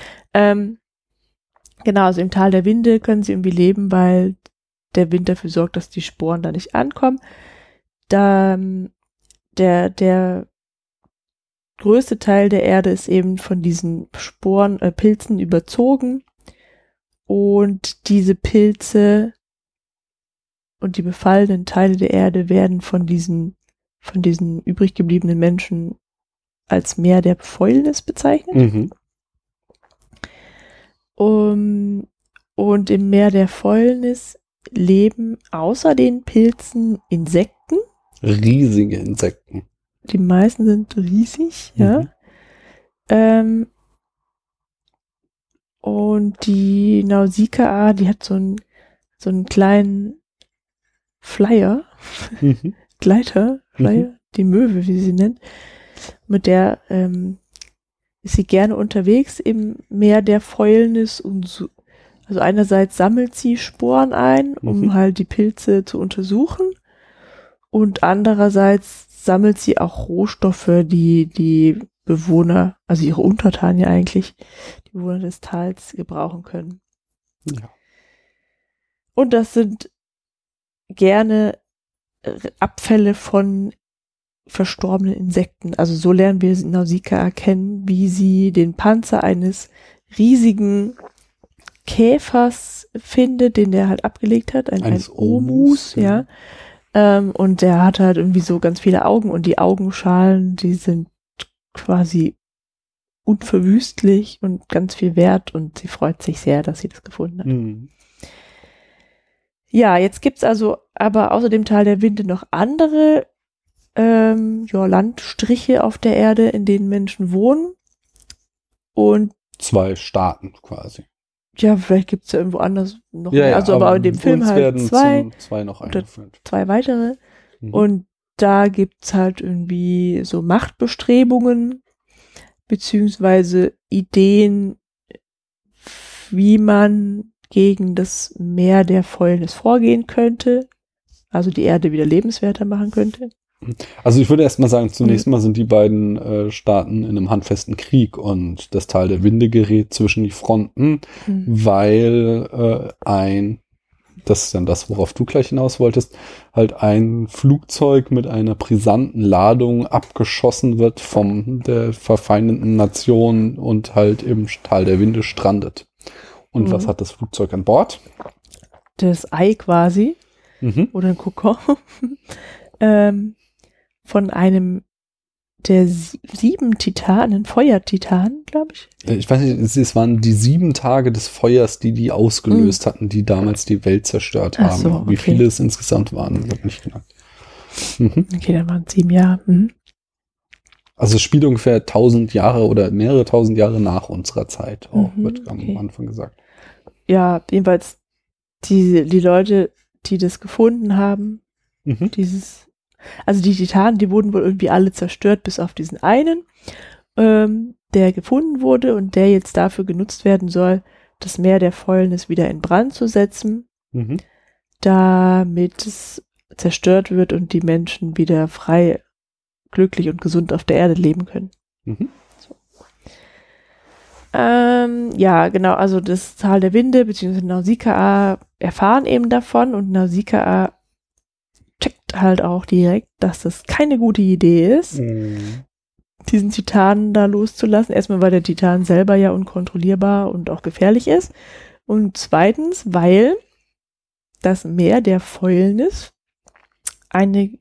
Genau, also im Tal der Winde können sie irgendwie leben, weil der Wind dafür sorgt, dass die Sporen da nicht ankommen. Da der größte Teil der Erde ist eben von diesen Sporen, Pilzen überzogen. Und diese Pilze und die befallenen Teile der Erde werden von diesen übrig gebliebenen Menschen als Meer der Fäulnis bezeichnet. Und im Meer der Fäulnis leben außer den Pilzen Insekten. Riesige Insekten. Die meisten sind riesig, ja. Und die Nausicaa, die hat so einen kleinen Flyer, Gleiter, die Möwe, wie sie nennt, mit der ist sie gerne unterwegs im Meer der Fäulnis und so. Also einerseits sammelt sie Sporen ein, um halt die Pilze zu untersuchen, und andererseits sammelt sie auch Rohstoffe, die Bewohner, also ihre Untertanen ja eigentlich, die Bewohner des Tals gebrauchen können. Ja. Und das sind gerne Abfälle von verstorbenen Insekten. Also so lernen wir Nausicaa kennen, wie sie den Panzer eines riesigen Käfers findet, den der halt abgelegt hat, ein Omus, ja. Und der hat halt irgendwie so ganz viele Augen, und die Augenschalen, die sind quasi unverwüstlich und ganz viel wert, und sie freut sich sehr, dass sie das gefunden hat. Ja, jetzt gibt's also aber außer dem Tal der Winde noch andere Landstriche auf der Erde, in denen Menschen wohnen. Und 2 Staaten quasi. Ja, vielleicht gibt es ja irgendwo anders noch mehr. Also aber in dem Film halt 2 noch oder eingeführt. 2 weitere. Und da gibt's halt irgendwie so Machtbestrebungen beziehungsweise Ideen, wie man gegen das Meer der Fäulnis vorgehen könnte, also die Erde wieder lebenswerter machen könnte. Also ich würde erst mal sagen, zunächst mal sind die beiden Staaten in einem handfesten Krieg, und das Tal der Winde gerät zwischen die Fronten, weil ein das ist dann das, worauf du gleich hinaus wolltest, halt ein Flugzeug mit einer brisanten Ladung abgeschossen wird von der verfeindeten Nation und halt im Tal der Winde strandet. Und was hat das Flugzeug an Bord? Das Ei quasi. Oder ein Kokon. Von einem der 7 Titanen, Feuertitanen, glaube ich. Ich weiß nicht, es waren die 7 Tage des Feuers, die ausgelöst hatten, die damals die Welt zerstört haben. So, okay. Wie viele es insgesamt waren, wird nicht genannt. Okay, dann waren es 7 Jahre. Also es spielt ungefähr 1000 Jahre oder mehrere 1000 Jahre nach unserer Zeit, auch wird am Anfang gesagt. Ja, jedenfalls die Leute, die das gefunden haben, also die Titanen, die wurden wohl irgendwie alle zerstört, bis auf diesen einen, der gefunden wurde und der jetzt dafür genutzt werden soll, das Meer der Fäulnis wieder in Brand zu setzen, damit es zerstört wird und die Menschen wieder frei, glücklich und gesund auf der Erde leben können. So. Ja, genau, also das Tal der Winde bzw. Nausicaa erfahren eben davon und Nausicaa checkt halt auch direkt, dass das keine gute Idee ist, diesen Titanen da loszulassen. Erstmal, weil der Titan selber ja unkontrollierbar und auch gefährlich ist. Und zweitens, weil das Meer der Fäulnis eine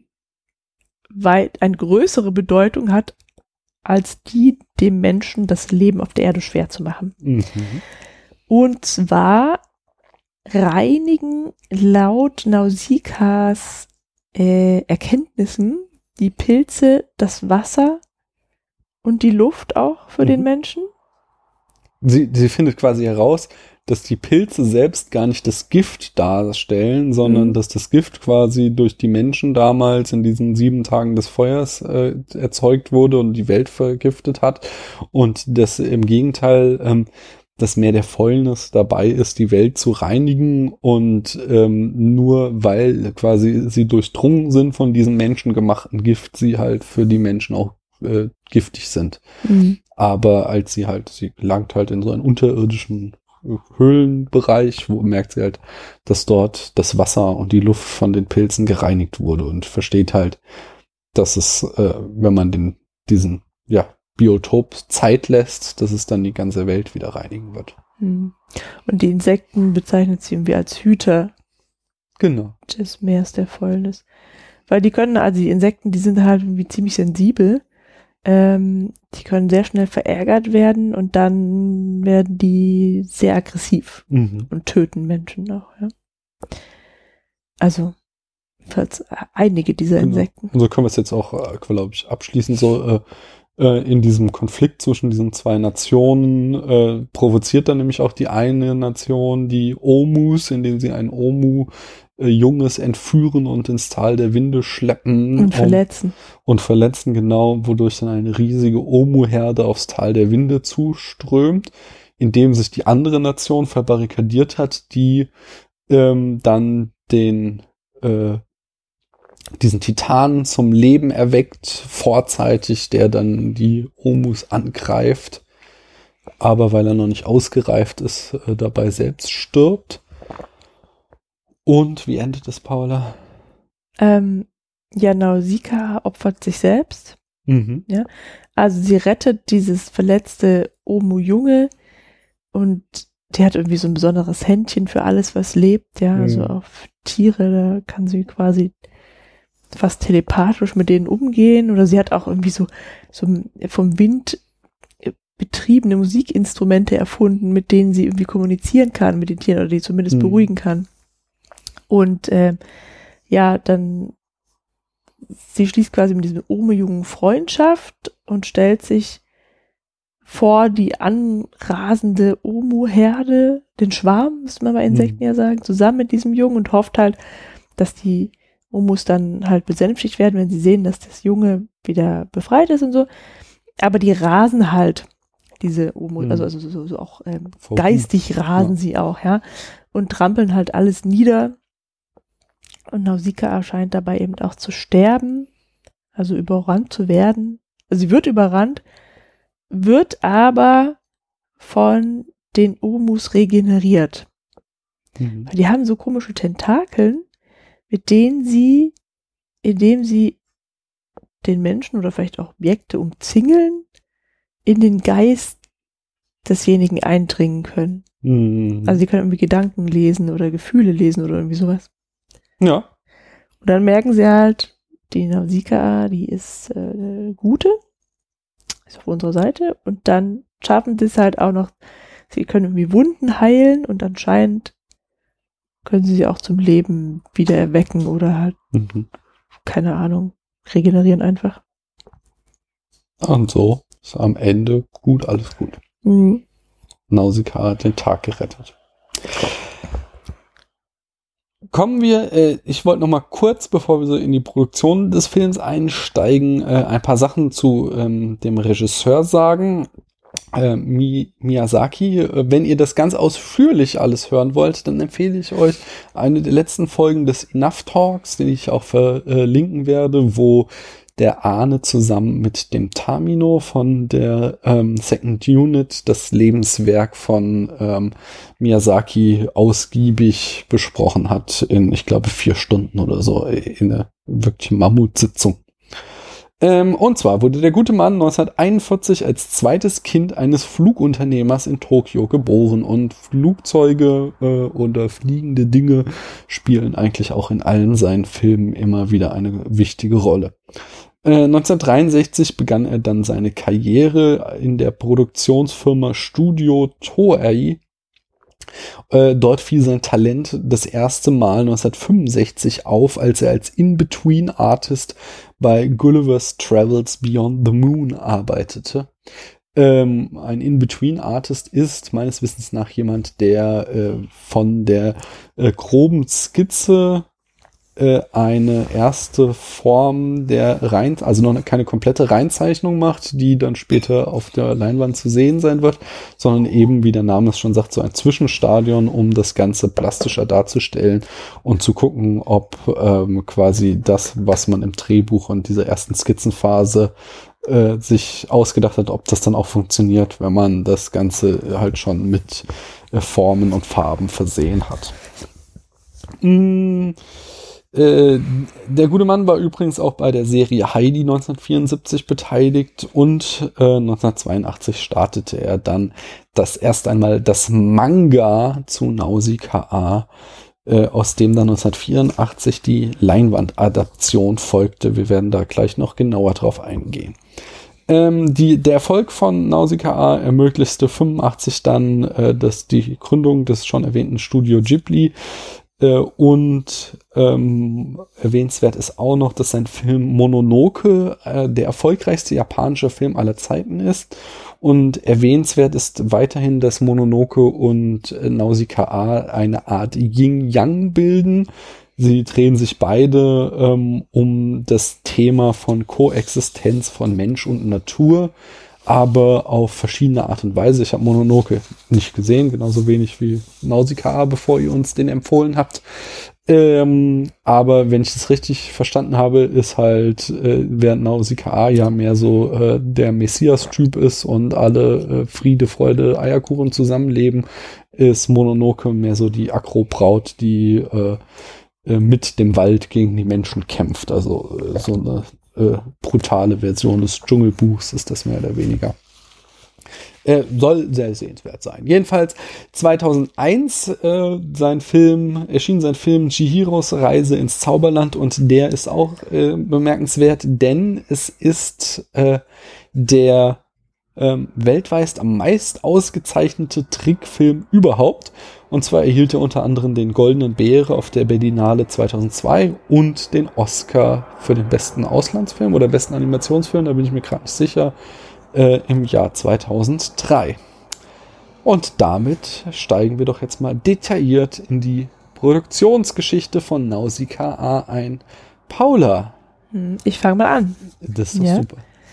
größere Bedeutung hat, als die, dem Menschen das Leben auf der Erde schwer zu machen. Und zwar reinigen laut Nausicaas Erkenntnissen die Pilze das Wasser und die Luft auch für den Menschen. Sie findet quasi heraus, dass die Pilze selbst gar nicht das Gift darstellen, sondern dass das Gift quasi durch die Menschen damals in diesen 7 Tagen des Feuers erzeugt wurde und die Welt vergiftet hat und dass im Gegenteil das Meer der Fäulnis dabei ist, die Welt zu reinigen und nur weil quasi sie durchdrungen sind von diesem menschengemachten Gift, sie halt für die Menschen auch giftig sind. Aber als sie gelangt halt in so einen unterirdischen Höhlenbereich, wo merkt sie halt, dass dort das Wasser und die Luft von den Pilzen gereinigt wurde und versteht halt, dass es, wenn man diesen Biotop Zeit lässt, dass es dann die ganze Welt wieder reinigen wird. Und die Insekten bezeichnet sie irgendwie als Hüter des Meers der Fäulnis. Weil die Insekten, die sind halt irgendwie ziemlich sensibel. Die können sehr schnell verärgert werden und dann werden die sehr aggressiv und töten Menschen auch. Ja. Also einige dieser Insekten. Und so können wir es jetzt auch, glaube ich, abschließen. So in diesem Konflikt zwischen diesen 2 Nationen provoziert dann nämlich auch die eine Nation die Omus, indem sie ein Omu Junges entführen und ins Tal der Winde schleppen. Und verletzen. Und verletzen, genau, wodurch dann eine riesige Omu-Herde aufs Tal der Winde zuströmt, indem sich die andere Nation verbarrikadiert hat, die dann diesen Titanen zum Leben erweckt, vorzeitig, der dann die Omus angreift, aber weil er noch nicht ausgereift ist, dabei selbst stirbt. Und wie endet es, Paula? Nausicaa opfert sich selbst. Ja? Also sie rettet dieses verletzte Omu-Junge und die hat irgendwie so ein besonderes Händchen für alles, was lebt. Ja, also auf Tiere, da kann sie quasi fast telepathisch mit denen umgehen. Oder sie hat auch irgendwie so vom Wind betriebene Musikinstrumente erfunden, mit denen sie irgendwie kommunizieren kann mit den Tieren oder die zumindest beruhigen kann. Und dann sie schließt quasi mit diesem Omu-Jungen Freundschaft und stellt sich vor die anrasende Omu-Herde, den Schwarm, müsste man bei Insekten ja sagen, zusammen mit diesem Jungen und hofft halt, dass die Omus dann halt besänftigt werden, wenn sie sehen, dass das Junge wieder befreit ist und so. Aber die rasen halt diese Omus, also so auch geistig rasen sie auch, ja, und trampeln halt alles nieder. Und Nausicaa scheint dabei eben auch zu sterben, also überrannt zu werden. Also sie wird überrannt, wird aber von den Omus regeneriert. Weil die haben so komische Tentakeln, mit denen sie, indem sie den Menschen oder vielleicht auch Objekte umzingeln, in den Geist desjenigen eindringen können. Also sie können irgendwie Gedanken lesen oder Gefühle lesen oder irgendwie sowas. Ja. Und dann merken sie halt, die Nausicaa, die ist gute, ist auf unserer Seite, und dann schaffen sie es halt auch noch, sie können irgendwie Wunden heilen und anscheinend können sie auch zum Leben wieder erwecken oder halt, keine Ahnung, regenerieren einfach. Und so ist am Ende gut, alles gut. Nausicaa hat den Tag gerettet. Kommen wir, ich wollte noch mal kurz, bevor wir so in die Produktion des Films einsteigen, ein paar Sachen zu dem Regisseur sagen. Miyazaki, wenn ihr das ganz ausführlich alles hören wollt, dann empfehle ich euch eine der letzten Folgen des Enough Talks, den ich auch verlinken werde, wo der Arne zusammen mit dem Tamino von der Second Unit das Lebenswerk von Miyazaki ausgiebig besprochen hat in, ich glaube, 4 Stunden oder so, in einer wirklich Mammutsitzung. Und zwar wurde der gute Mann 1941 als zweites Kind eines Flugunternehmers in Tokio geboren, und Flugzeuge oder fliegende Dinge spielen eigentlich auch in allen seinen Filmen immer wieder eine wichtige Rolle. 1963 begann er dann seine Karriere in der Produktionsfirma Studio Toei. Dort fiel sein Talent das erste Mal 1965 auf, als er als In-Between-Artist bei Gulliver's Travels Beyond the Moon arbeitete. Ein In-Between-Artist ist meines Wissens nach jemand, der von der groben Skizze eine erste Form der also noch keine komplette Reinzeichnung macht, die dann später auf der Leinwand zu sehen sein wird, sondern eben, wie der Name es schon sagt, so ein Zwischenstadion, um das Ganze plastischer darzustellen und zu gucken, ob quasi das, was man im Drehbuch und dieser ersten Skizzenphase sich ausgedacht hat, ob das dann auch funktioniert, wenn man das Ganze halt schon mit Formen und Farben versehen hat. Der gute Mann war übrigens auch bei der Serie Heidi 1974 beteiligt, und 1982 startete er dann erst einmal das Manga zu Nausicaa, aus dem dann 1984 die Leinwandadaption folgte. Wir werden da gleich noch genauer drauf eingehen. Der Erfolg von Nausicaa ermöglichte 1985 dann die Gründung des schon erwähnten Studio Ghibli. Und erwähnenswert ist auch noch, dass sein Film Mononoke der erfolgreichste japanische Film aller Zeiten ist. Und erwähnenswert ist weiterhin, dass Mononoke und Nausicaa eine Art Yin-Yang bilden. Sie drehen sich beide um das Thema von Koexistenz von Mensch und Natur, aber auf verschiedene Art und Weise. Ich habe Mononoke nicht gesehen, genauso wenig wie Nausicaa, bevor ihr uns den empfohlen habt. Aber wenn ich das richtig verstanden habe, ist halt, während Nausicaa ja mehr so der Messias-Typ ist und alle Friede, Freude, Eierkuchen zusammenleben, ist Mononoke mehr so die Aggro-Braut, die mit dem Wald gegen die Menschen kämpft. Also so eine brutale Version des Dschungelbuchs ist das mehr oder weniger. Soll sehr sehenswert sein. Jedenfalls 2001 erschien sein Film Chihiros Reise ins Zauberland, und der ist auch bemerkenswert, denn es ist der weltweit am meist ausgezeichnete Trickfilm überhaupt. Und zwar erhielt er unter anderem den Goldenen Beere auf der Berlinale 2002 und den Oscar für den besten Auslandsfilm oder besten Animationsfilm, da bin ich mir gerade nicht sicher, im Jahr 2003. Und damit steigen wir doch jetzt mal detailliert in die Produktionsgeschichte von Nausicaa ein. Paula. Ich fange mal an. Das ist doch super.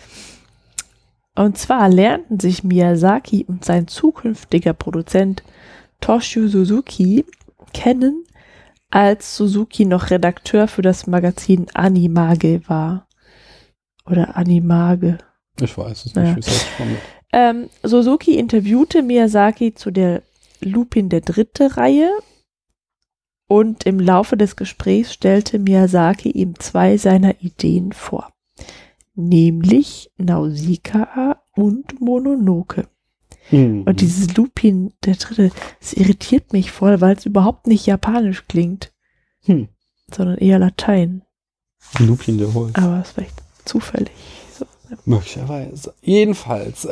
Und zwar lernten sich Miyazaki und sein zukünftiger Produzent Toshio Suzuki kennen, als Suzuki noch Redakteur für das Magazin Animage war. Oder Animage. Ich weiß es nicht, wie es heißt. Suzuki interviewte Miyazaki zu der Lupin der dritte Reihe Und im Laufe des Gesprächs stellte Miyazaki ihm 2 seiner Ideen vor. Nämlich Nausicaa und Mononoke. Und dieses Lupin, der dritte, das irritiert mich voll, weil es überhaupt nicht japanisch klingt, sondern eher Latein. Lupin der Holz. Aber es ist vielleicht zufällig. So. Möglicherweise. Jedenfalls,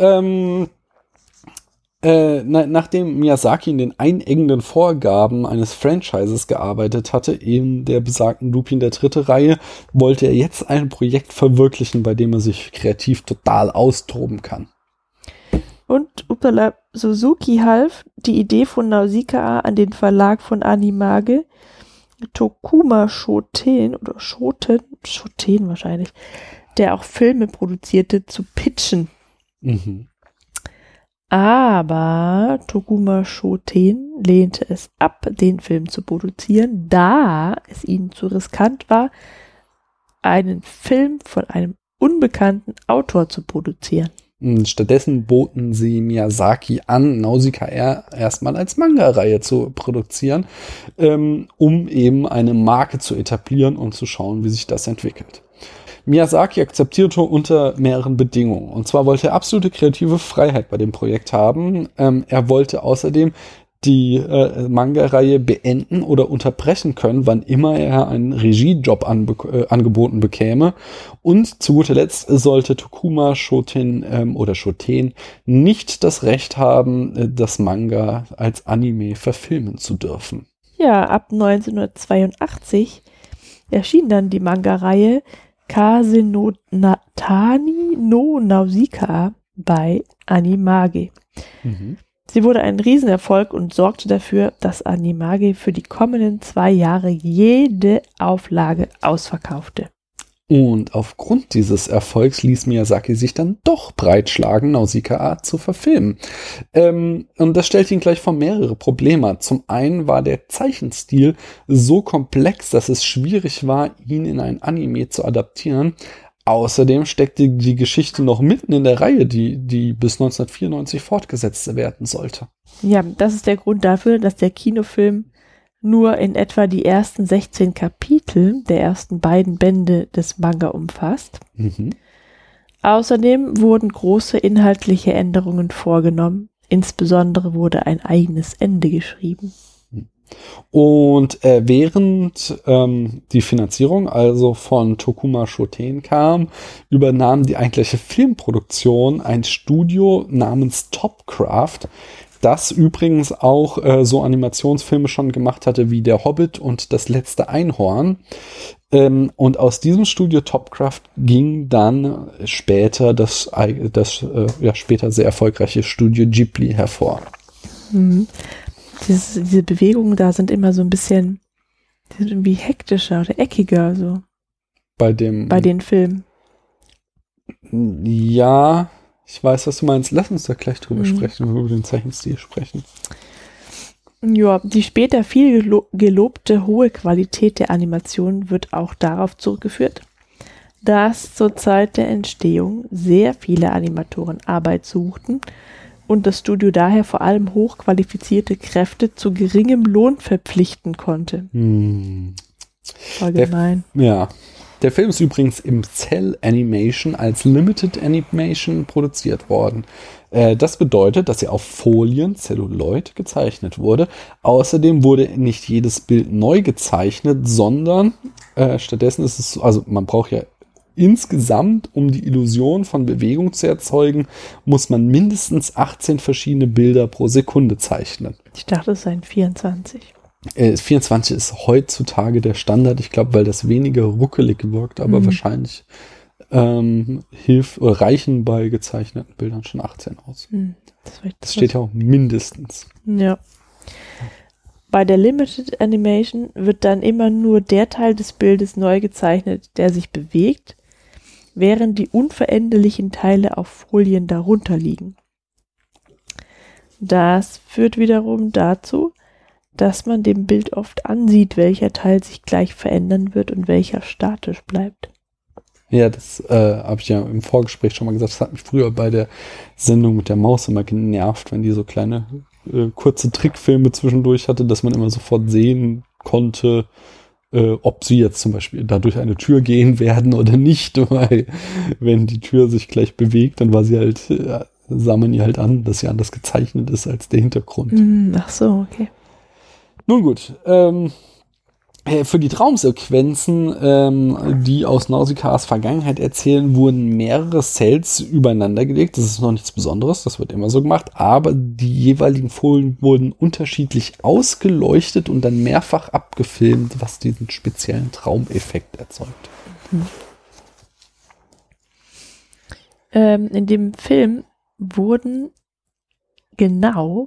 nachdem Miyazaki in den einengenden Vorgaben eines Franchises gearbeitet hatte, in der besagten Lupin der dritte Reihe, wollte er jetzt ein Projekt verwirklichen, bei dem er sich kreativ total austoben kann. Und Suzuki half, die Idee von Nausicaa an den Verlag von Animage, Tokuma Shoten wahrscheinlich, der auch Filme produzierte, zu pitchen. Aber Tokuma Shoten lehnte es ab, den Film zu produzieren, da es ihnen zu riskant war, einen Film von einem unbekannten Autor zu produzieren. Stattdessen boten sie Miyazaki an, Nausicaa erstmal als Manga-Reihe zu produzieren, um eben eine Marke zu etablieren und zu schauen, wie sich das entwickelt. Miyazaki akzeptierte unter mehreren Bedingungen. Und zwar wollte er absolute kreative Freiheit bei dem Projekt haben. Er wollte außerdem die Manga-Reihe beenden oder unterbrechen können, wann immer er einen Regiejob angeboten bekäme. Und zu guter Letzt sollte Tokuma Shoten oder Shoten nicht das Recht haben, das Manga als Anime verfilmen zu dürfen. Ja, ab 1982 erschien dann die Manga-Reihe Kase no Tani no Nausicaa bei Animage. Sie wurde ein Riesenerfolg und sorgte dafür, dass Animage für die kommenden 2 Jahre jede Auflage ausverkaufte. Und aufgrund dieses Erfolgs ließ Miyazaki sich dann doch breitschlagen, Nausicaa zu verfilmen. Und das stellte ihn gleich vor mehrere Probleme. Zum einen war der Zeichenstil so komplex, dass es schwierig war, ihn in ein Anime zu adaptieren. Außerdem steckte die Geschichte noch mitten in der Reihe, die bis 1994 fortgesetzt werden sollte. Ja, das ist der Grund dafür, dass der Kinofilm nur in etwa die ersten 16 Kapitel der ersten beiden Bände des Manga umfasst. Außerdem wurden große inhaltliche Änderungen vorgenommen. Insbesondere wurde ein eigenes Ende geschrieben. Und während die Finanzierung also von Tokuma Shoten kam, übernahm die eigentliche Filmproduktion ein Studio namens Topcraft, das übrigens auch so Animationsfilme schon gemacht hatte wie Der Hobbit und Das letzte Einhorn. Und aus diesem Studio Topcraft ging dann später das später sehr erfolgreiche Studio Ghibli hervor. Diese Bewegungen da sind immer so ein bisschen, die sind irgendwie hektischer oder eckiger so. Bei den Filmen. Ja, ich weiß, was du meinst. Lass uns da gleich drüber sprechen, wenn wir über den Zeichenstil sprechen. Ja, die später viel gelobte hohe Qualität der Animation wird auch darauf zurückgeführt, dass zur Zeit der Entstehung sehr viele Animatoren Arbeit suchten und das Studio daher vor allem hochqualifizierte Kräfte zu geringem Lohn verpflichten konnte. Voll gemein. Der Film ist übrigens im Cell Animation als Limited Animation produziert worden. Das bedeutet, dass er auf Folien, Celluloid, gezeichnet wurde. Außerdem wurde nicht jedes Bild neu gezeichnet, sondern stattdessen ist es so, also man braucht ja insgesamt, um die Illusion von Bewegung zu erzeugen, muss man mindestens 18 verschiedene Bilder pro Sekunde zeichnen. Ich dachte, es seien 24. 24 ist heutzutage der Standard, ich glaube, weil das weniger ruckelig wirkt, aber wahrscheinlich reichen bei gezeichneten Bildern schon 18 aus. Das steht ja auch mindestens. Ja. Bei der Limited Animation wird dann immer nur der Teil des Bildes neu gezeichnet, der sich bewegt, während die unveränderlichen Teile auf Folien darunter liegen. Das führt wiederum dazu, dass man dem Bild oft ansieht, welcher Teil sich gleich verändern wird und welcher statisch bleibt. Ja, das habe ich ja im Vorgespräch schon mal gesagt. Das hat mich früher bei der Sendung mit der Maus immer genervt, wenn die so kleine kurze Trickfilme zwischendurch hatte, dass man immer sofort sehen konnte, ob sie jetzt zum Beispiel da durch eine Tür gehen werden oder nicht, weil wenn die Tür sich gleich bewegt, dann war sie halt, sah man ihr halt an, dass sie anders gezeichnet ist als der Hintergrund. Ach so, okay. Nun gut, für die Traumsequenzen, die aus Nausicaas Vergangenheit erzählen, wurden mehrere Cells übereinander gelegt. Das ist noch nichts Besonderes, das wird immer so gemacht. Aber die jeweiligen Folien wurden unterschiedlich ausgeleuchtet und dann mehrfach abgefilmt, was diesen speziellen Traumeffekt erzeugt. In dem Film wurden genau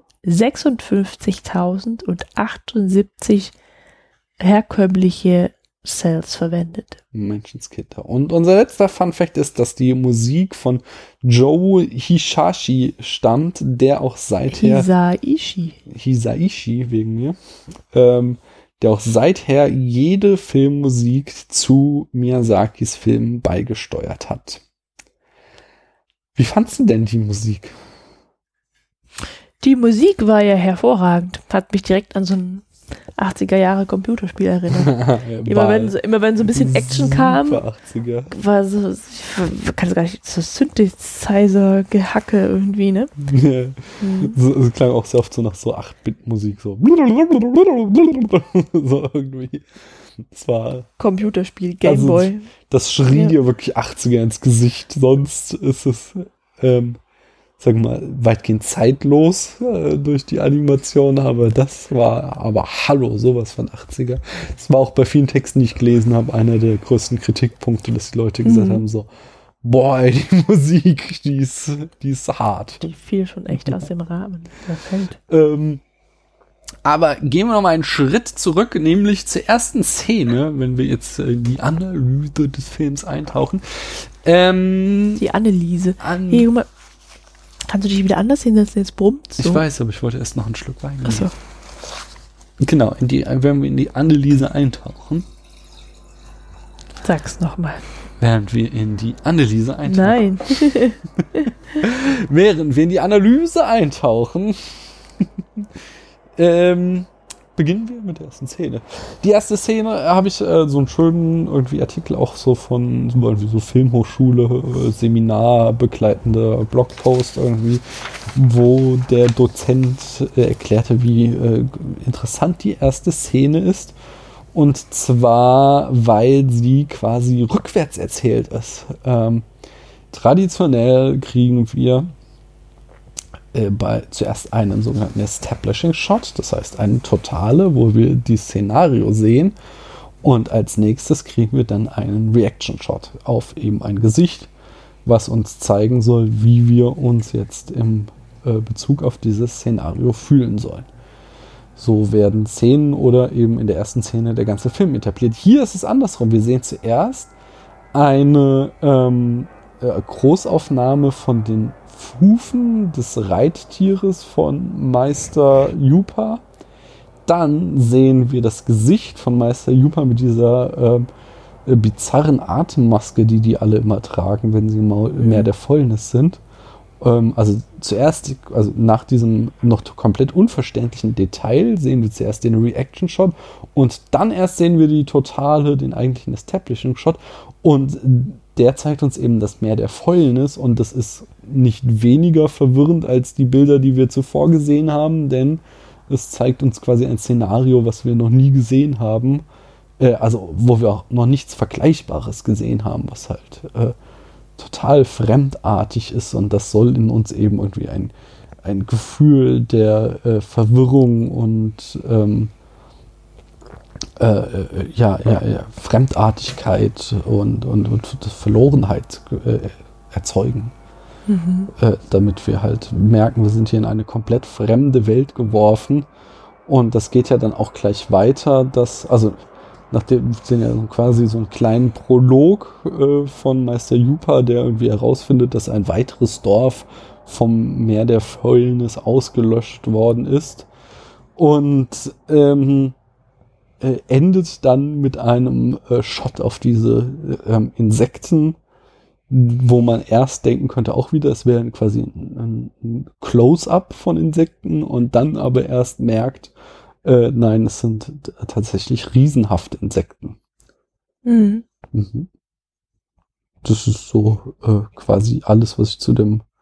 56.078 herkömmliche Cells verwendet. Menschenskinder. Und unser letzter Funfact ist, dass die Musik von Joe Hisaishi stammt, der auch seither... Hisaishi, wegen mir. Der auch seither jede Filmmusik zu Miyazakis Filmen beigesteuert hat. Wie fandst du denn die Musik? Die Musik war ja hervorragend. Hat mich direkt an so ein 80er-Jahre-Computerspiel erinnert. Immer wenn so ein bisschen Action kam, 80er. war so, ich kann es gar nicht, so Synthesizer-Gehacke irgendwie, ne? Ja. Es klang auch sehr oft so nach so 8-Bit-Musik, so. So irgendwie. Das war Computerspiel, Gameboy. Also das schrie dir wirklich 80er ins Gesicht, sonst ist es, sagen wir mal, weitgehend zeitlos durch die Animation, aber das war, hallo, sowas von 80er. Das war auch bei vielen Texten, die ich gelesen habe, einer der größten Kritikpunkte, dass die Leute gesagt haben, so, boah, ey, die Musik, die ist hart. Die fiel schon echt aus dem Rahmen. Perfekt. Aber gehen wir noch mal einen Schritt zurück, nämlich zur ersten Szene, wenn wir jetzt in die Analyse des Films eintauchen. Die Anneliese. Hey, guck mal, kannst du dich wieder anders hinsetzen? Jetzt brummt so. Ich weiß, aber ich wollte erst noch einen Schluck Wein nehmen. Ach so. Genau, wenn wir in die Anneliese eintauchen. Sag's nochmal. Während wir in die Anneliese eintauchen. Nein. Während wir in die Analyse eintauchen, beginnen wir mit der ersten Szene. Die erste Szene habe ich so einen schönen irgendwie Artikel auch so von so Filmhochschule, Seminar, begleitender Blogpost irgendwie, wo der Dozent erklärte, wie interessant die erste Szene ist. Und zwar, weil sie quasi rückwärts erzählt ist. Traditionell kriegen wir zuerst einen sogenannten Establishing Shot, das heißt eine Totale, wo wir die Szenario sehen, und als nächstes kriegen wir dann einen Reaction Shot auf eben ein Gesicht, was uns zeigen soll, wie wir uns jetzt im Bezug auf dieses Szenario fühlen sollen. So werden Szenen oder eben in der ersten Szene der ganze Film etabliert. Hier ist es andersrum. Wir sehen zuerst eine Großaufnahme von den Hufen des Reittieres von Meister Yupa. Dann sehen wir das Gesicht von Meister Yupa mit dieser bizarren Atemmaske, die alle immer tragen, wenn sie mal mehr der Fäulnis sind. Also zuerst, also nach diesem noch komplett unverständlichen Detail sehen wir zuerst den Reaction-Shot und dann erst sehen wir die Totale, den eigentlichen Establishing-Shot, und der zeigt uns eben das Meer der Fäulnis, und das ist nicht weniger verwirrend als die Bilder, die wir zuvor gesehen haben, denn es zeigt uns quasi ein Szenario, was wir noch nie gesehen haben, also wo wir auch noch nichts Vergleichbares gesehen haben, was halt total fremdartig ist, und das soll in uns eben irgendwie ein Gefühl der Verwirrung und Fremdartigkeit und Verlorenheit erzeugen. Damit wir halt merken, wir sind hier in eine komplett fremde Welt geworfen, und das geht ja dann auch gleich weiter, nachdem wir sehen ja quasi so einen kleinen Prolog von Meister Yupa, der irgendwie herausfindet, dass ein weiteres Dorf vom Meer der Fäulnis ausgelöscht worden ist, und endet dann mit einem Shot auf diese Insekten, wo man erst denken könnte, auch wieder, es wäre quasi ein Close-up von Insekten, und dann aber erst merkt, Nein, es sind tatsächlich riesenhafte Insekten. Mhm. Das ist so quasi alles, was ich zu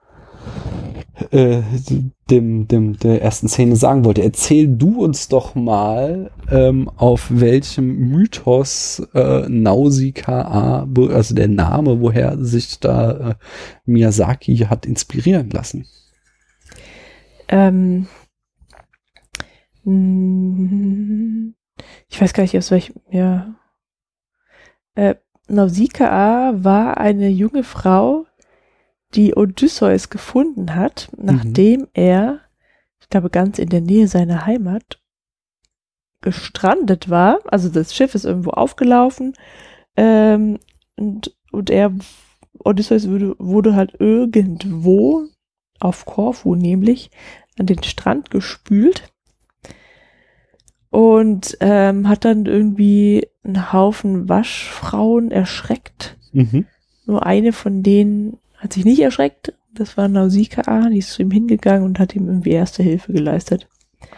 der ersten Szene sagen wollte. Erzähl du uns doch mal, auf welchem Mythos Nausicaa, also der Name, woher sich da Miyazaki hat inspirieren lassen. Ich weiß gar nicht, aus welchem, ja. Nausicaa war eine junge Frau, die Odysseus gefunden hat, nachdem er, ich glaube, ganz in der Nähe seiner Heimat gestrandet war. Also das Schiff ist irgendwo aufgelaufen und Odysseus wurde halt irgendwo auf Korfu nämlich an den Strand gespült und hat dann irgendwie einen Haufen Waschfrauen erschreckt. Nur eine von denen hat sich nicht erschreckt. Das war Nausicaa, die ist zu ihm hingegangen und hat ihm irgendwie Erste Hilfe geleistet.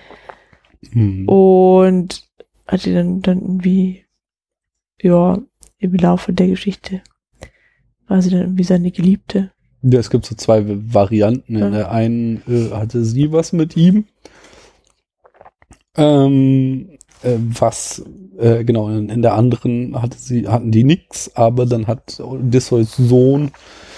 Und hat sie dann irgendwie, ja, im Laufe der Geschichte war sie dann irgendwie seine Geliebte. Ja, es gibt so zwei Varianten. In der einen hatte sie was mit ihm. Genau, in der anderen hatten die nix, aber dann hat Odysseus Sohn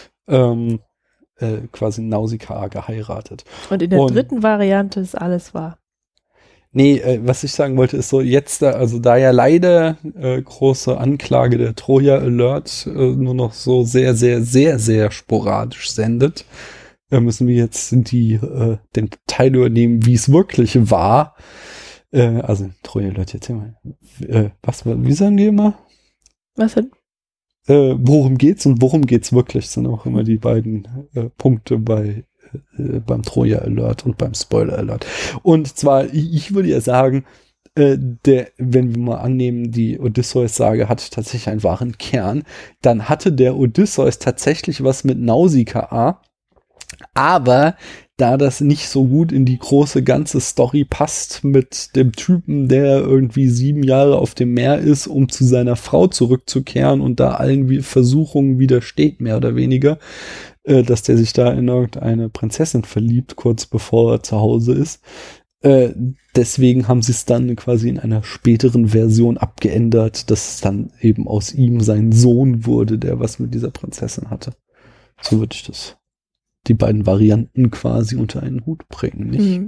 quasi Nausicaa geheiratet. Und in der dritten Variante ist alles wahr. Nee, was ich sagen wollte, ist so jetzt, also da ja leider große Anklage der Troja Alert nur noch so sehr, sehr, sehr, sehr sporadisch sendet, müssen wir jetzt den Teil übernehmen, wie es wirklich war. Also Troja Alert, jetzt mal. Wie sagen die immer? Was denn? Worum geht's und worum geht's wirklich, sind auch immer die beiden Punkte beim Troja Alert und beim Spoiler Alert. Und zwar, ich würde ja sagen, wenn wir mal annehmen, die Odysseus-Sage hat tatsächlich einen wahren Kern, dann hatte der Odysseus tatsächlich was mit Nausicaa, aber da das nicht so gut in die große ganze Story passt mit dem Typen, der irgendwie 7 Jahre auf dem Meer ist, um zu seiner Frau zurückzukehren und da allen Versuchungen widersteht, mehr oder weniger, dass der sich da in irgendeine Prinzessin verliebt, kurz bevor er zu Hause ist. Deswegen haben sie es dann quasi in einer späteren Version abgeändert, dass es dann eben aus ihm sein Sohn wurde, der was mit dieser Prinzessin hatte. So würde ich die beiden Varianten quasi unter einen Hut bringen, nicht?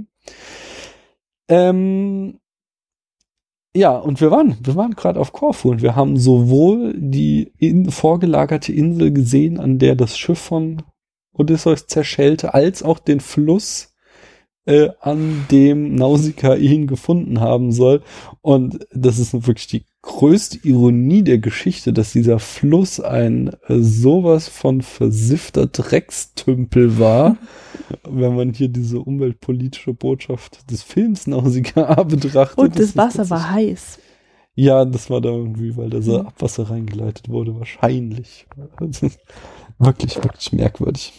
Ja, und wir waren gerade auf Korfu und wir haben sowohl die vorgelagerte Insel gesehen, an der das Schiff von Odysseus zerschellte, als auch den Fluss, an dem Nausicaa ihn gefunden haben soll. Und das ist wirklich die größte Ironie der Geschichte, dass dieser Fluss ein sowas von versiffter Dreckstümpel war, wenn man hier diese umweltpolitische Botschaft des Films Nausicaa betrachtet. Und das Wasser war heiß. Ja, das war da irgendwie, weil da so Abwasser reingeleitet wurde, wahrscheinlich. Wirklich, wirklich merkwürdig.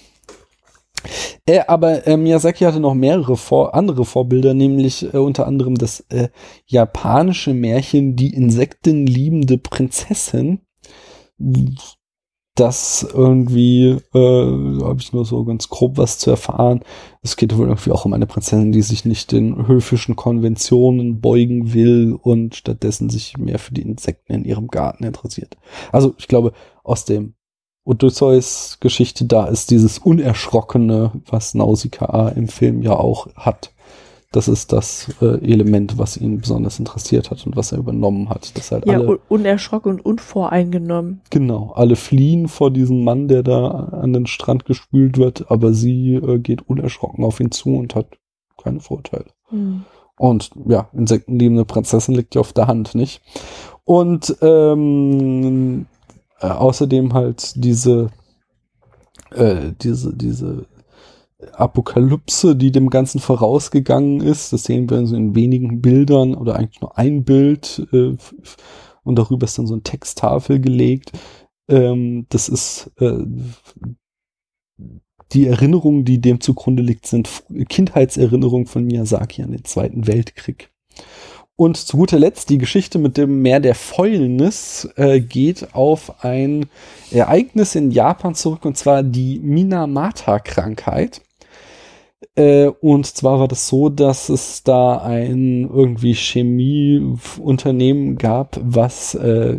Aber Miyazaki hatte noch mehrere andere Vorbilder, nämlich unter anderem das japanische Märchen Die insektenliebende Prinzessin. Das irgendwie, habe ich nur so ganz grob was zu erfahren. Es geht wohl irgendwie auch um eine Prinzessin, die sich nicht den höfischen Konventionen beugen will und stattdessen sich mehr für die Insekten in ihrem Garten interessiert. Also ich glaube, aus dem Odysseus-Geschichte, da ist dieses Unerschrockene, was Nausicaa im Film ja auch hat. Das ist das Element, was ihn besonders interessiert hat und was er übernommen hat. Dass halt alle, unerschrocken und unvoreingenommen. Genau, alle fliehen vor diesem Mann, der da an den Strand gespült wird, aber sie geht unerschrocken auf ihn zu und hat keine Vorteile. Und ja, insektenliebende Prinzessin liegt ja auf der Hand, nicht? Und außerdem halt diese Apokalypse, die dem Ganzen vorausgegangen ist. Das sehen wir so in wenigen Bildern oder eigentlich nur ein Bild und darüber ist dann so eine Texttafel gelegt. Das ist die Erinnerungen, die dem zugrunde liegt, sind Kindheitserinnerungen von Miyazaki an den Zweiten Weltkrieg. Und zu guter Letzt, die Geschichte mit dem Meer der Fäulnis geht auf ein Ereignis in Japan zurück, und zwar die Minamata-Krankheit. Und zwar war das so, dass es da ein irgendwie Chemieunternehmen gab, was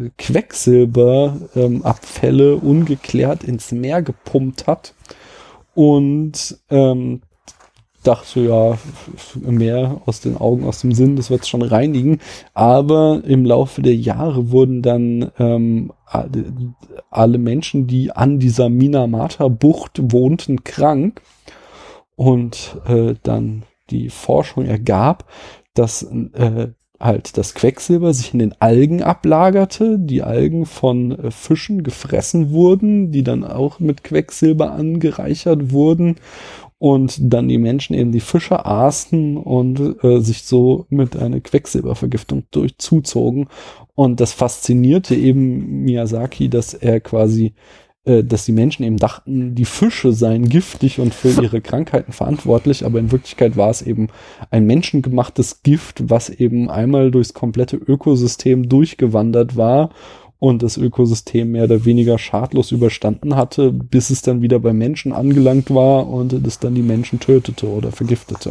Quecksilberabfälle ungeklärt ins Meer gepumpt hat und dachte, ja, Meer aus den Augen, aus dem Sinn, das wird es schon reinigen. Aber im Laufe der Jahre wurden dann alle Menschen, die an dieser Minamata-Bucht wohnten, krank. Und dann die Forschung ergab, dass halt das Quecksilber sich in den Algen ablagerte, die Algen von Fischen gefressen wurden, die dann auch mit Quecksilber angereichert wurden und dann die Menschen eben die Fische aßen und sich so mit einer Quecksilbervergiftung zuzogen. Und das faszinierte eben Miyazaki, dass er quasi dass die Menschen eben dachten, die Fische seien giftig und für ihre Krankheiten verantwortlich, aber in Wirklichkeit war es eben ein menschengemachtes Gift, was eben einmal durchs komplette Ökosystem durchgewandert war und das Ökosystem mehr oder weniger schadlos überstanden hatte, bis es dann wieder bei Menschen angelangt war und es dann die Menschen tötete oder vergiftete.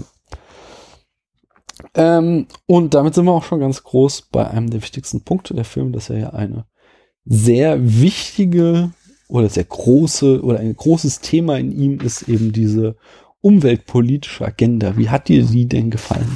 Und damit sind wir auch schon ganz groß bei einem der wichtigsten Punkte der Film, dass er ja eine sehr wichtige oder sehr große oder ein großes Thema in ihm ist eben diese umweltpolitische Agenda. Wie hat dir die denn gefallen,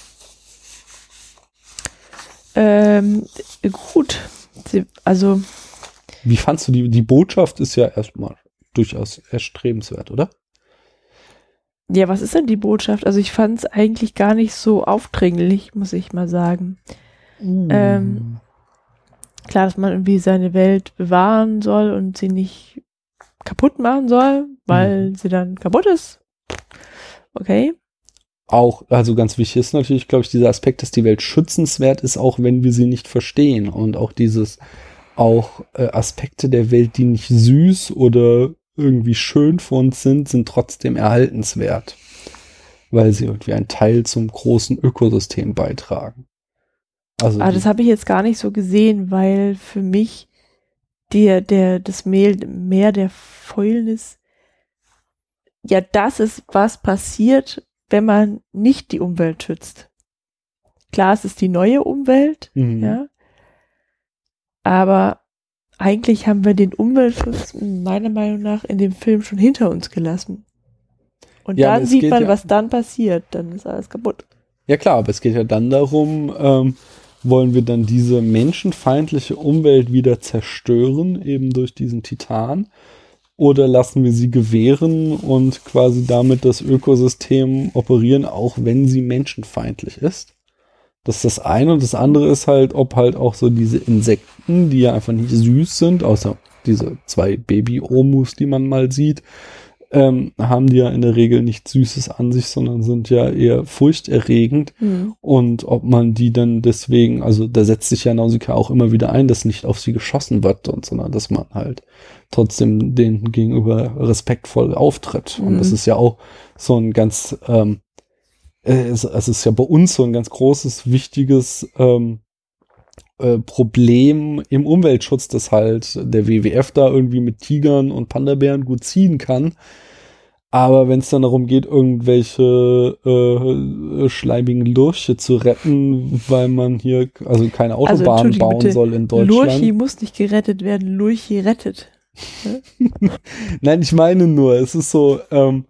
Paula? Gut. Also. Wie fandst du die Botschaft ist ja erstmal durchaus erstrebenswert, oder? Ja, was ist denn die Botschaft? Also ich fand es eigentlich gar nicht so aufdringlich, muss ich mal sagen. Klar, dass man irgendwie seine Welt bewahren soll und sie nicht kaputt machen soll, weil sie dann kaputt ist. Okay. Auch, also ganz wichtig ist natürlich, glaube ich, dieser Aspekt, dass die Welt schützenswert ist, auch wenn wir sie nicht verstehen. Und auch Aspekte der Welt, die nicht süß oder irgendwie schön für uns sind trotzdem erhaltenswert. Weil sie irgendwie einen Teil zum großen Ökosystem beitragen. Also das habe ich jetzt gar nicht so gesehen, weil für mich das Meer der Fäulnis, ja, das ist, was passiert, wenn man nicht die Umwelt schützt. Klar, es ist die neue Umwelt, ja, aber eigentlich haben wir den Umweltschutz meiner Meinung nach in dem Film schon hinter uns gelassen. Und ja, dann sieht man, was dann passiert, dann ist alles kaputt. Ja klar, aber es geht ja dann darum, wollen wir dann diese menschenfeindliche Umwelt wieder zerstören, eben durch diesen Titan? Oder lassen wir sie gewähren und quasi damit das Ökosystem operieren, auch wenn sie menschenfeindlich ist? Das ist das eine. Und das andere ist halt, ob halt auch so diese Insekten, die ja einfach nicht süß sind, außer diese 2 Baby-Omus, die man mal sieht, haben die ja in der Regel nichts Süßes an sich, sondern sind ja eher furchterregend. Und ob man die dann deswegen, also da setzt sich ja Nausicaa auch immer wieder ein, dass nicht auf sie geschossen wird, sondern dass man halt trotzdem denen gegenüber respektvoll auftritt. Und das ist ja auch so ein ganz, es ist ja bei uns so ein ganz großes, wichtiges Problem im Umweltschutz, dass halt der WWF da irgendwie mit Tigern und Panda-Bären gut ziehen kann. Aber wenn es dann darum geht, irgendwelche schleimigen Lurche zu retten, weil man hier also keine Autobahn bauen bitte, soll in Deutschland. Lurchi muss nicht gerettet werden, Lurchi rettet. Nein, ich meine nur, es ist so,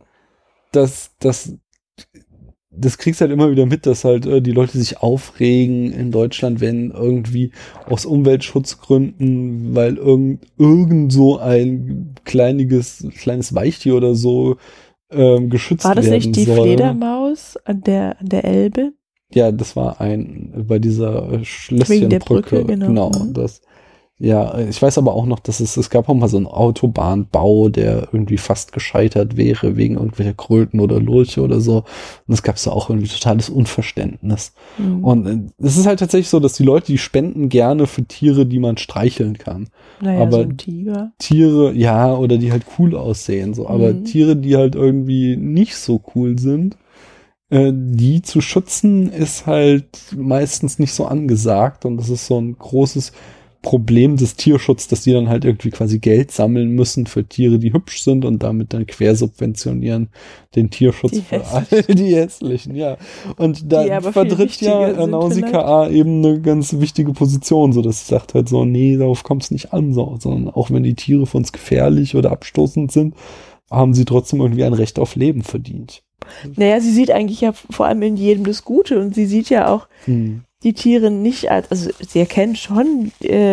das kriegst halt immer wieder mit, dass halt die Leute sich aufregen in Deutschland, wenn irgendwie aus Umweltschutzgründen, weil irgend so ein kleines Weichtier oder so geschützt werden soll. War das nicht die Fledermaus an der Elbe? Ja, das war bei dieser Schlösschenbrücke. Genau, das. Ja, ich weiß aber auch noch, dass es gab auch mal so einen Autobahnbau, der irgendwie fast gescheitert wäre wegen irgendwelcher Kröten oder Lurche oder so. Und es gab so auch irgendwie totales Unverständnis. Und es ist halt tatsächlich so, dass die Leute, die spenden gerne für Tiere, die man streicheln kann. Naja, aber so ein Tiger. Tiere, ja, oder die halt cool aussehen, so. Aber Tiere, die halt irgendwie nicht so cool sind, die zu schützen ist halt meistens nicht so angesagt und das ist so ein großes Problem des Tierschutzes, dass die dann halt irgendwie quasi Geld sammeln müssen für Tiere, die hübsch sind und damit dann quersubventionieren den Tierschutz für alle die hässlichen, ja. Und da vertritt ja Nausicaa eben eine ganz wichtige Position, so dass sie sagt halt so, nee, darauf kommt es nicht an, so, sondern auch wenn die Tiere für uns gefährlich oder abstoßend sind, haben sie trotzdem irgendwie ein Recht auf Leben verdient. Naja, sie sieht eigentlich ja vor allem in jedem das Gute und sie sieht ja auch die Tiere nicht als, also sie erkennt schon,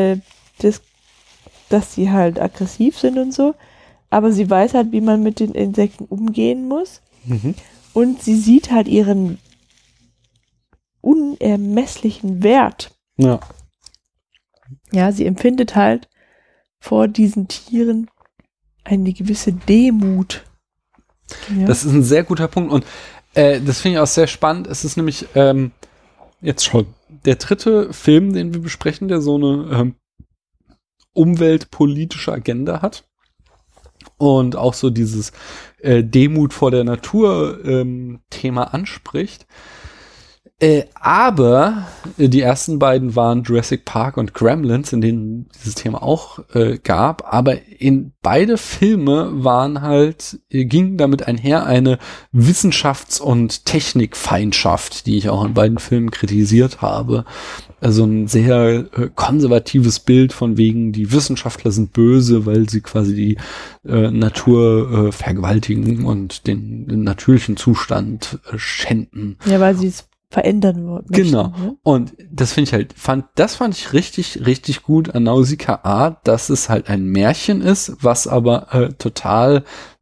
dass sie halt aggressiv sind und so, aber sie weiß halt, wie man mit den Insekten umgehen muss und sie sieht halt ihren unermesslichen Wert. Ja. Ja, sie empfindet halt vor diesen Tieren eine gewisse Demut. Ja. Das ist ein sehr guter Punkt und das finde ich auch sehr spannend. Es ist nämlich jetzt schon der 3. Film, den wir besprechen, der so eine umweltpolitische Agenda hat und auch so dieses Demut vor der Natur Thema anspricht. Aber die ersten beiden waren Jurassic Park und Gremlins, in denen dieses Thema auch gab. Aber in beide Filme ging damit einher eine Wissenschafts- und Technikfeindschaft, die ich auch in beiden Filmen kritisiert habe. Also ein sehr konservatives Bild von wegen, die Wissenschaftler sind böse, weil sie quasi die Natur vergewaltigen und den natürlichen Zustand schänden. Ja, weil sie es verändern möchten. Genau. Ne? Und das fand ich richtig, richtig gut an Nausicaa, dass es halt ein Märchen ist, was aber total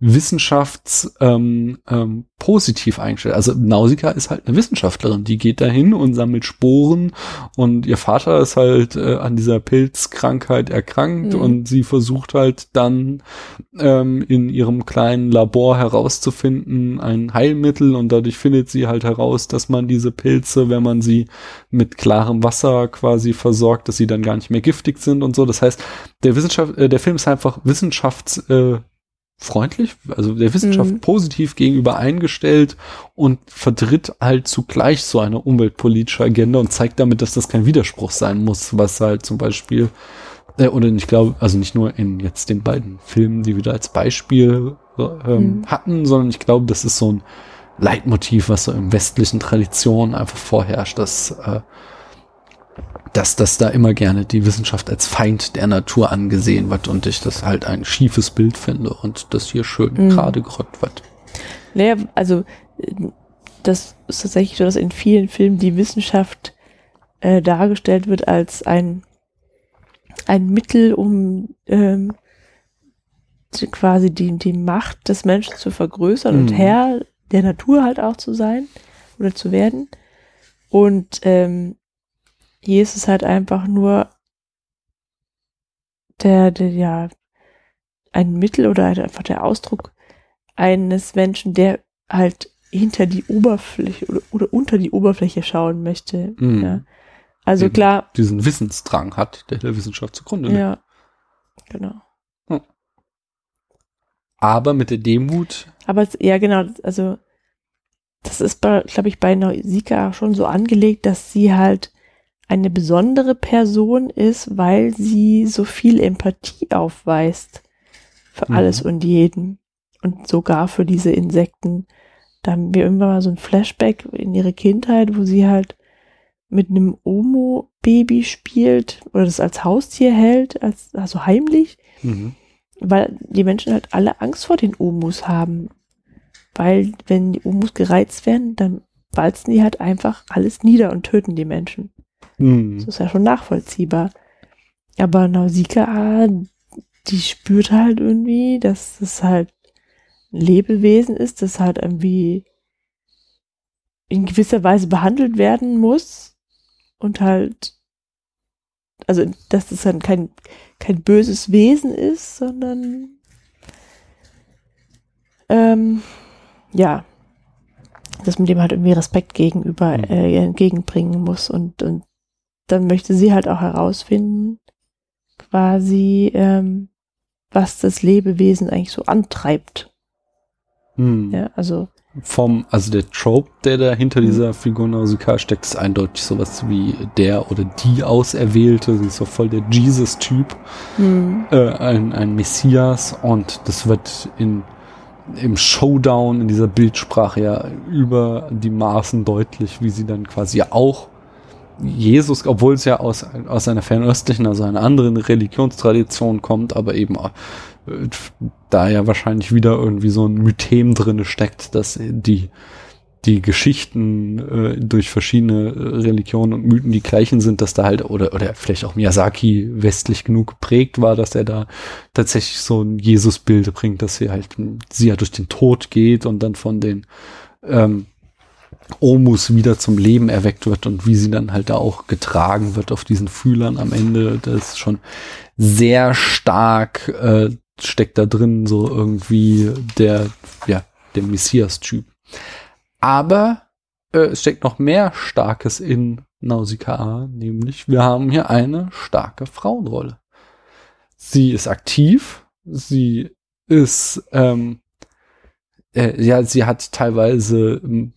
wissenschaftspositiv eingestellt. Also Nausicaa ist halt eine Wissenschaftlerin, die geht dahin und sammelt Sporen und ihr Vater ist halt an dieser Pilzkrankheit erkrankt und sie versucht halt dann in ihrem kleinen Labor herauszufinden ein Heilmittel und dadurch findet sie halt heraus, dass man diese Pilze, wenn man sie mit klarem Wasser quasi versorgt, dass sie dann gar nicht mehr giftig sind und so. Das heißt, der Film ist einfach freundlich, also der Wissenschaft positiv gegenüber eingestellt und vertritt halt zugleich so eine umweltpolitische Agenda und zeigt damit, dass das kein Widerspruch sein muss, was halt zum Beispiel, oder ich glaube, also nicht nur in jetzt den beiden Filmen, die wir da als Beispiel hatten, sondern ich glaube, das ist so ein Leitmotiv, was so im westlichen Tradition einfach vorherrscht, dass da immer gerne die Wissenschaft als Feind der Natur angesehen wird und ich das halt ein schiefes Bild finde und das hier schön gerade gerückt wird. Naja, also das ist tatsächlich so, dass in vielen Filmen die Wissenschaft dargestellt wird als ein Mittel, um quasi die Macht des Menschen zu vergrößern und Herr der Natur halt auch zu sein oder zu werden. Und hier ist es halt einfach nur ein Mittel oder halt einfach der Ausdruck eines Menschen, der halt hinter die Oberfläche oder unter die Oberfläche schauen möchte. Ja. Also eben klar. Diesen Wissensdrang hat, der Wissenschaft zugrunde liegt. Ja, genau. Aber mit der Demut. Aber ja, genau, also das ist, glaube ich, bei Nausicaa schon so angelegt, dass sie halt eine besondere Person ist, weil sie so viel Empathie aufweist für alles und jeden und sogar für diese Insekten. Da haben wir irgendwann mal so ein Flashback in ihre Kindheit, wo sie halt mit einem Omo-Baby spielt oder das als Haustier hält, also heimlich, weil die Menschen halt alle Angst vor den Omus haben. Weil wenn die Omus gereizt werden, dann walzen die halt einfach alles nieder und töten die Menschen. Das ist ja schon nachvollziehbar. Aber Nausicaa, die spürt halt irgendwie, dass es halt ein Lebewesen ist, das halt irgendwie in gewisser Weise behandelt werden muss und halt, also dass es dann kein böses Wesen ist, sondern dass man dem halt irgendwie Respekt gegenüber entgegenbringen muss und dann möchte sie halt auch herausfinden, quasi, was das Lebewesen eigentlich so antreibt. Ja, also also der Trope, der da hinter dieser Figur Nausicaa steckt, ist eindeutig sowas wie der oder die Auserwählte. Sie ist so voll der Jesus-Typ, ein Messias, und das wird im Showdown in dieser Bildsprache ja über die Maßen deutlich, wie sie dann quasi auch Jesus, obwohl es ja aus einer fernöstlichen, also einer anderen Religionstradition kommt, aber eben da ja wahrscheinlich wieder irgendwie so ein Mythem drin steckt, dass die Geschichten durch verschiedene Religionen und Mythen die gleichen sind, dass da halt, oder vielleicht auch Miyazaki westlich genug geprägt war, dass er da tatsächlich so ein Jesus-Bild bringt, dass sie ja durch den Tod geht und dann von den Omus wieder zum Leben erweckt wird und wie sie dann halt da auch getragen wird auf diesen Fühlern am Ende. Das ist schon sehr stark, steckt da drin so irgendwie der Messias-Typ. Aber es steckt noch mehr Starkes in Nausicaa, nämlich wir haben hier eine starke Frauenrolle. Sie ist aktiv, sie ist sie hat teilweise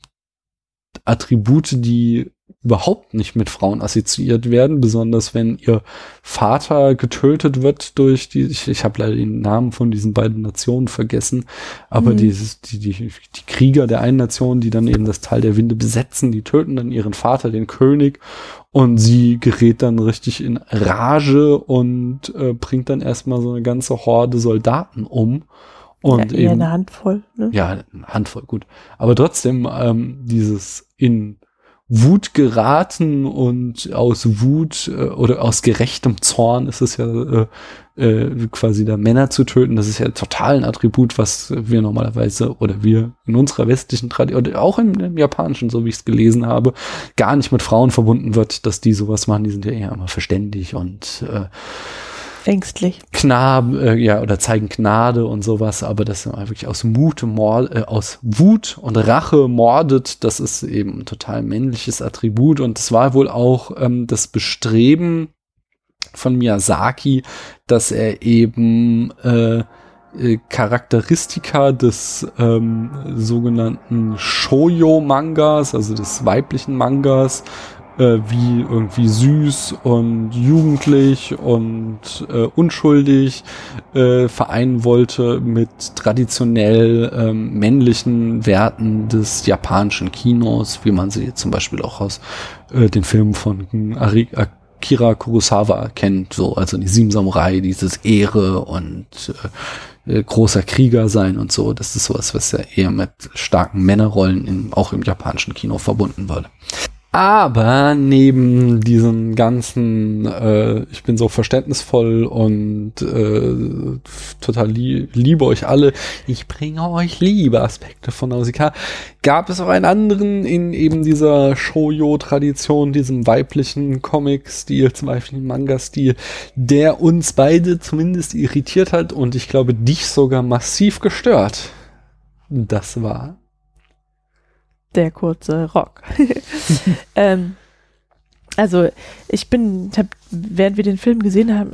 Attribute, die überhaupt nicht mit Frauen assoziiert werden, besonders wenn ihr Vater getötet wird durch ich habe leider den Namen von diesen beiden Nationen vergessen, aber die Krieger der einen Nation, die dann eben das Tal der Winde besetzen, die töten dann ihren Vater, den König, und sie gerät dann richtig in Rage und bringt dann erstmal so eine ganze Horde Soldaten um. Und ja, eher eben eine Handvoll, ne? Ja, eine Handvoll, gut. Aber trotzdem, dieses in Wut geraten und aus Wut oder aus gerechtem Zorn ist es ja quasi da Männer zu töten. Das ist ja total ein Attribut, was wir normalerweise oder wir in unserer westlichen Tradition oder auch im Japanischen, so wie ich es gelesen habe, gar nicht mit Frauen verbunden wird, dass die sowas machen. Die sind ja eher immer verständig und ängstlich. Oder zeigen Gnade und sowas, aber das wirklich aus Wut und Rache mordet, das ist eben ein total männliches Attribut, und es war wohl auch das Bestreben von Miyazaki, dass er eben Charakteristika des sogenannten Shoujo-Mangas, also des weiblichen Mangas, wie irgendwie süß und jugendlich und unschuldig vereinen wollte mit traditionell männlichen Werten des japanischen Kinos, wie man sie zum Beispiel auch aus den Filmen von Akira Kurosawa kennt, so, also die 7 Samurai, dieses Ehre und großer Krieger sein und so. Das ist sowas, was ja eher mit starken Männerrollen auch im japanischen Kino verbunden wurde. Aber neben diesen ganzen, ich bin so verständnisvoll und total liebe euch alle, ich bringe euch liebe Aspekte von Nausicaa, gab es auch einen anderen in eben dieser Shoujo-Tradition, diesem weiblichen Comic-Stil, zum weiblichen Manga-Stil, der uns beide zumindest irritiert hat und ich glaube dich sogar massiv gestört. Das war der kurze Rock. Also während wir den Film gesehen haben,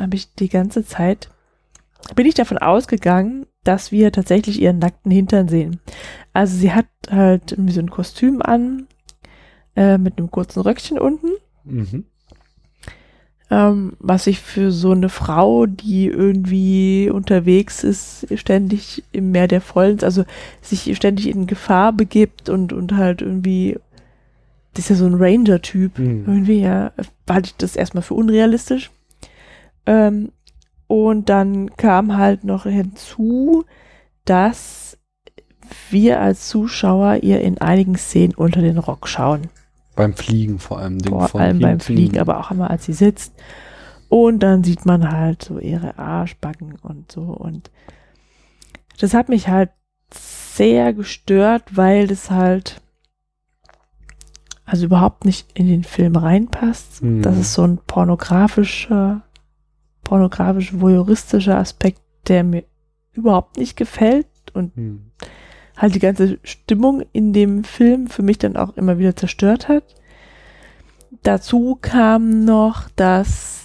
bin ich davon ausgegangen, dass wir tatsächlich ihren nackten Hintern sehen. Also sie hat halt irgendwie so ein Kostüm an, mit einem kurzen Röckchen unten. Mhm. Was sich für so eine Frau, die irgendwie unterwegs ist, ständig im Meer der Vollen, also sich ständig in Gefahr begibt und halt irgendwie, das ist ja so ein Ranger-Typ, irgendwie, ja, halte ich das erstmal für unrealistisch. Und dann kam halt noch hinzu, dass wir als Zuschauer ihr in einigen Szenen unter den Rock schauen. Beim Fliegen vor allem. Vor allem beim Fliegen, aber auch immer, als sie sitzt. Und dann sieht man halt so ihre Arschbacken und so. Und das hat mich halt sehr gestört, weil das halt also überhaupt nicht in den Film reinpasst. Das ist so ein pornografisch-voyeuristischer Aspekt, der mir überhaupt nicht gefällt und halt die ganze Stimmung in dem Film für mich dann auch immer wieder zerstört hat. Dazu kam noch, dass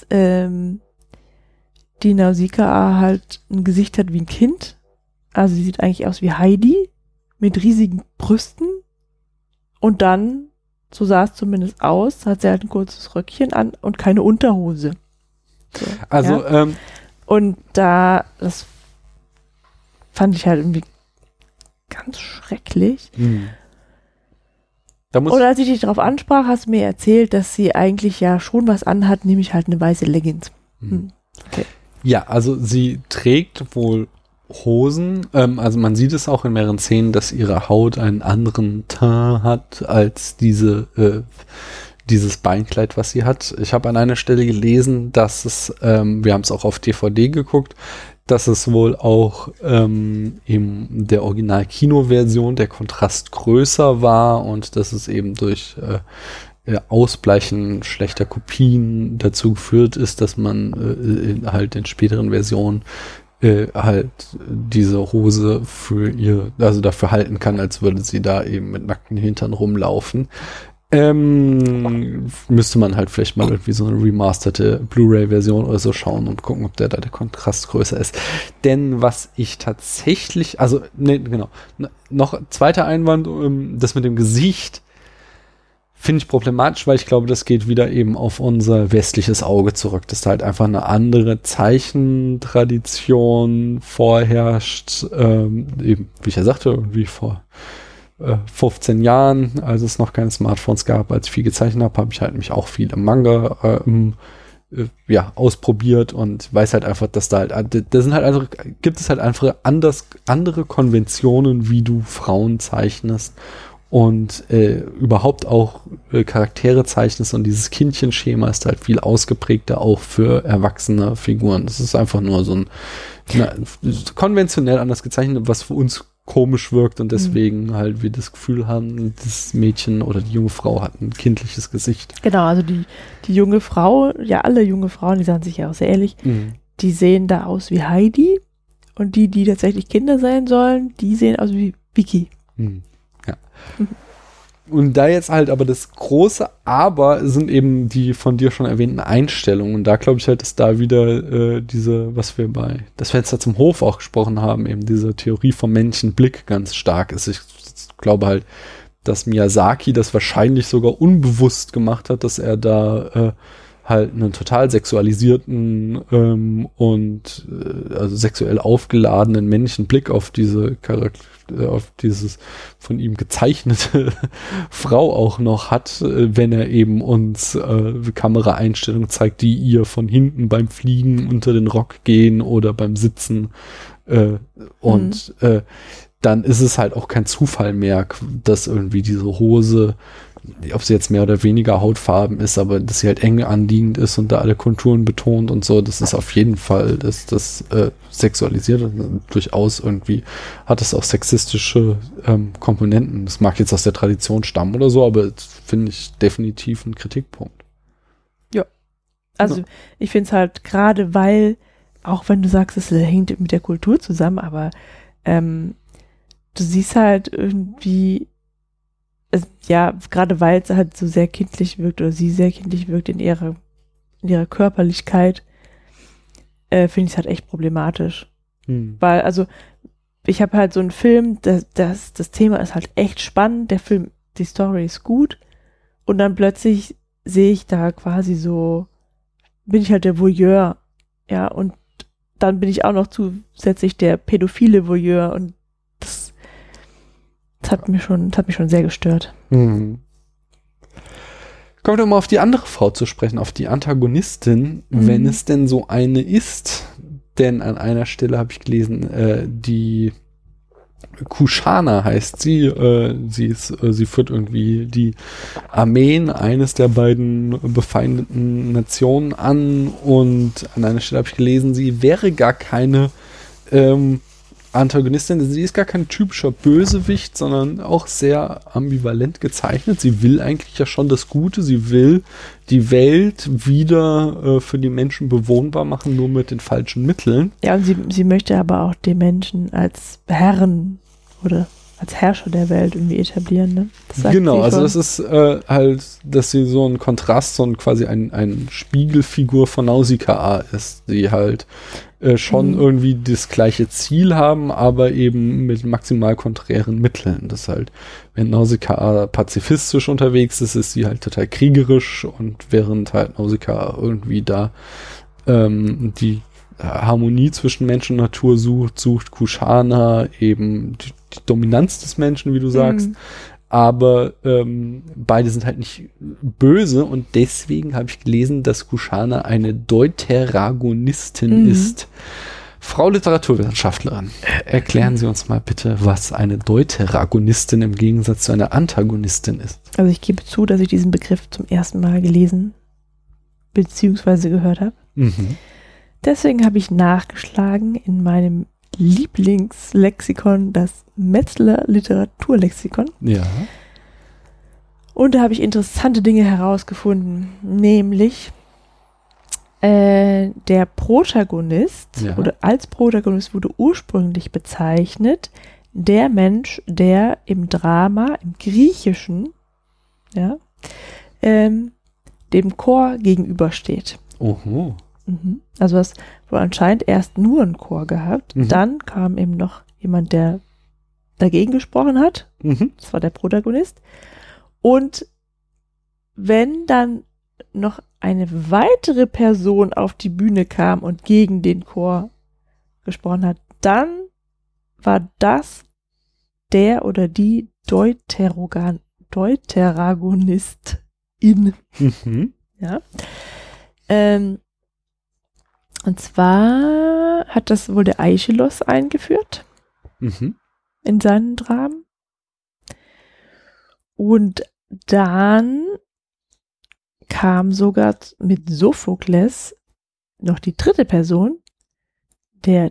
die Nausicaa halt ein Gesicht hat wie ein Kind. Also sie sieht eigentlich aus wie Heidi mit riesigen Brüsten und dann, so sah es zumindest aus, hat sie halt ein kurzes Röckchen an und keine Unterhose. So, Also, ja? Und das fand ich halt irgendwie ganz schrecklich. Da muss Und als ich dich darauf ansprach, hast du mir erzählt, dass sie eigentlich ja schon was anhat, nämlich halt eine weiße Leggings. Okay. Ja, also sie trägt wohl Hosen, also man sieht es auch in mehreren Szenen, dass ihre Haut einen anderen Teint hat als dieses Beinkleid, was sie hat. Ich habe an einer Stelle gelesen, dass es, wir haben es auch auf DVD geguckt, dass es wohl auch in der Original-Kino-Version der Kontrast größer war und dass es eben durch Ausbleichen schlechter Kopien dazu geführt ist, dass man halt in späteren Versionen halt diese Hose also dafür halten kann, als würde sie da eben mit nackten Hintern rumlaufen. Müsste man halt vielleicht mal irgendwie so eine remasterte Blu-ray-Version oder so schauen und gucken, ob der Kontrast größer ist. Denn was ich tatsächlich, noch zweiter Einwand, das mit dem Gesicht finde ich problematisch, weil ich glaube, das geht wieder eben auf unser westliches Auge zurück, dass da halt einfach eine andere Zeichentradition vorherrscht, eben, wie ich ja sagte, irgendwie vor 15 Jahren, als es noch keine Smartphones gab, als ich viel gezeichnet habe ich halt mich auch viel im Manga ausprobiert und weiß halt einfach, dass gibt es halt einfach andere Konventionen, wie du Frauen zeichnest und überhaupt auch Charaktere zeichnest, und dieses Kindchenschema ist halt viel ausgeprägter auch für erwachsene Figuren. Das ist einfach nur so konventionell anders gezeichnet, was für uns komisch wirkt und deswegen halt wir das Gefühl haben, das Mädchen oder die junge Frau hat ein kindliches Gesicht. Genau, also die junge Frau, ja alle junge Frauen, die sagen sich ja auch sehr ehrlich, die sehen da aus wie Heidi, und die tatsächlich Kinder sein sollen, die sehen aus wie Vicky. Ja. Und da jetzt halt aber das große Aber sind eben die von dir schon erwähnten Einstellungen. Und da glaube ich halt, dass da wieder was wir bei das Fenster zum Hof auch gesprochen haben, eben diese Theorie vom männlichen Blick ganz stark ist. Ich glaube halt, dass Miyazaki das wahrscheinlich sogar unbewusst gemacht hat, dass er da halt einen total sexualisierten also sexuell aufgeladenen männlichen Blick auf auf dieses von ihm gezeichnete Frau auch noch hat, wenn er eben uns Kameraeinstellungen zeigt, die ihr von hinten beim Fliegen unter den Rock gehen oder beim Sitzen dann ist es halt auch kein Zufall mehr, dass irgendwie diese Hose, ob sie jetzt mehr oder weniger hautfarben ist, aber dass sie halt eng anliegend ist und da alle Konturen betont und so, das ist auf jeden Fall, das sexualisiert und durchaus irgendwie hat es auch sexistische Komponenten. Das mag jetzt aus der Tradition stammen oder so, aber finde ich definitiv ein Kritikpunkt. Ja, also ich finde es halt gerade, weil, auch wenn du sagst, es hängt mit der Kultur zusammen, aber du siehst halt irgendwie, gerade weil es halt so sehr kindlich wirkt oder sie sehr kindlich wirkt in ihrer Körperlichkeit, finde ich es halt echt problematisch. Weil, also, ich habe halt so einen Film, das Thema ist halt echt spannend, der Film, die Story ist gut, und dann plötzlich sehe ich da quasi so, bin ich halt der Voyeur, ja, und dann bin ich auch noch zusätzlich der pädophile Voyeur, und das hat mich schon sehr gestört. Kommen wir mal auf die andere Frau zu sprechen, auf die Antagonistin, wenn es denn so eine ist. Denn an einer Stelle habe ich gelesen, die Kushana heißt sie. Sie führt irgendwie die Armeen eines der beiden befeindeten Nationen an, und an einer Stelle habe ich gelesen, sie wäre gar keine Antagonistin, sie ist gar kein typischer Bösewicht, sondern auch sehr ambivalent gezeichnet. Sie will eigentlich ja schon das Gute, sie will die Welt wieder für die Menschen bewohnbar machen, nur mit den falschen Mitteln. Ja, und sie möchte aber auch die Menschen als Herren oder als Herrscher der Welt irgendwie etablieren, ne? Genau, also das ist halt, dass sie so ein Kontrast, quasi ein Spiegelfigur von Nausicaa ist, die halt schon irgendwie das gleiche Ziel haben, aber eben mit maximal konträren Mitteln. Das halt, wenn Nausicaa pazifistisch unterwegs ist, ist sie halt total kriegerisch, und während halt Nausicaa irgendwie da die Harmonie zwischen Mensch und Natur sucht Kushana eben die Dominanz des Menschen, wie du sagst. Aber beide sind halt nicht böse, und deswegen habe ich gelesen, dass Kushana eine Deuteragonistin ist. Frau Literaturwissenschaftlerin, erklären Sie uns mal bitte, was eine Deuteragonistin im Gegensatz zu einer Antagonistin ist. Also ich gebe zu, dass ich diesen Begriff zum ersten Mal gelesen bzw. gehört habe. Deswegen habe ich nachgeschlagen in meinem Lieblingslexikon, das Metzler Literaturlexikon. Ja. Und da habe ich interessante Dinge herausgefunden, nämlich der Protagonist oder als Protagonist wurde ursprünglich bezeichnet der Mensch, der im Drama, im Griechischen, dem Chor gegenübersteht. Oho. Also es wohl anscheinend erst nur einen Chor gehabt. Dann kam eben noch jemand, der dagegen gesprochen hat. Das war der Protagonist. Und wenn dann noch eine weitere Person auf die Bühne kam und gegen den Chor gesprochen hat, dann war das der oder die Deuteragonistin. Ja. Und zwar hat das wohl der Aeschylus eingeführt in seinen Dramen. Und dann kam sogar mit Sophokles noch die dritte Person, der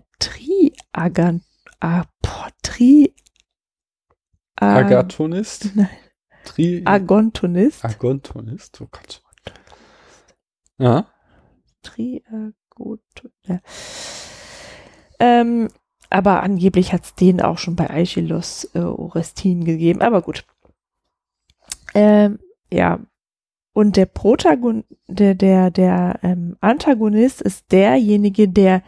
Agathonist? Nein. Agontonist. Agontonist, oh Gott. Ja. Aber angeblich hat es den auch schon bei Aeschylus Orestin gegeben, aber gut. Ja. Und der Antagonist ist derjenige, der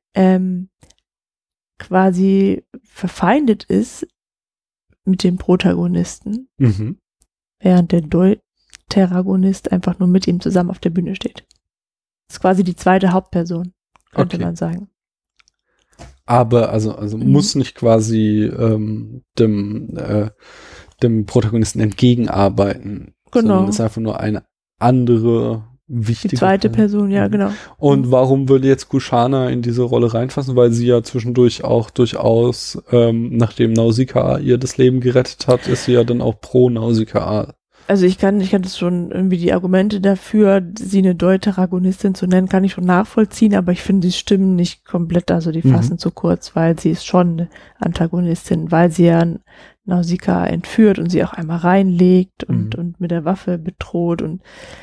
quasi verfeindet ist mit dem Protagonisten, während der Deuteragonist einfach nur mit ihm zusammen auf der Bühne steht. Das ist quasi die zweite Hauptperson, könnte man sagen. Aber also muss nicht quasi dem Protagonisten entgegenarbeiten. Genau. Sondern ist einfach nur eine andere wichtige Die zweite Person, ja, genau. Und warum würde jetzt Kushana in diese Rolle reinfassen? Weil sie ja zwischendurch auch durchaus, nachdem Nausicaa ihr das Leben gerettet hat, ist sie ja dann auch pro Nausicaa. Also ich kann das schon irgendwie die Argumente dafür, sie eine Deuteragonistin zu nennen, kann ich schon nachvollziehen, aber ich finde, die stimmen nicht komplett, also die fassen zu kurz, weil sie ist schon eine Antagonistin, weil sie ja Nausicaa entführt und sie auch einmal reinlegt und mit der Waffe bedroht und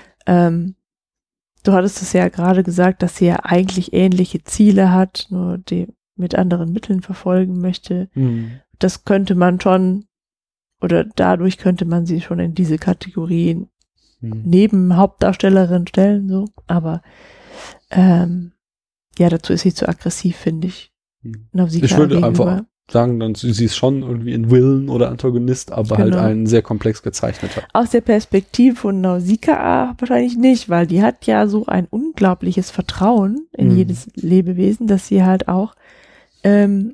du hattest es ja gerade gesagt, dass sie ja eigentlich ähnliche Ziele hat, nur die mit anderen Mitteln verfolgen möchte. Das könnte man schon, oder dadurch könnte man sie schon in diese Kategorien neben Hauptdarstellerin stellen, so. Aber ja, dazu ist sie zu aggressiv, finde ich. Nausicaa ich würde gegenüber. einfach sagen, dann sie ist schon irgendwie ein Villain oder Antagonist, aber halt ein sehr komplex gezeichneter. Aus der Perspektive von Nausicaa wahrscheinlich nicht, weil die hat ja so ein unglaubliches Vertrauen in jedes Lebewesen, dass sie halt auch in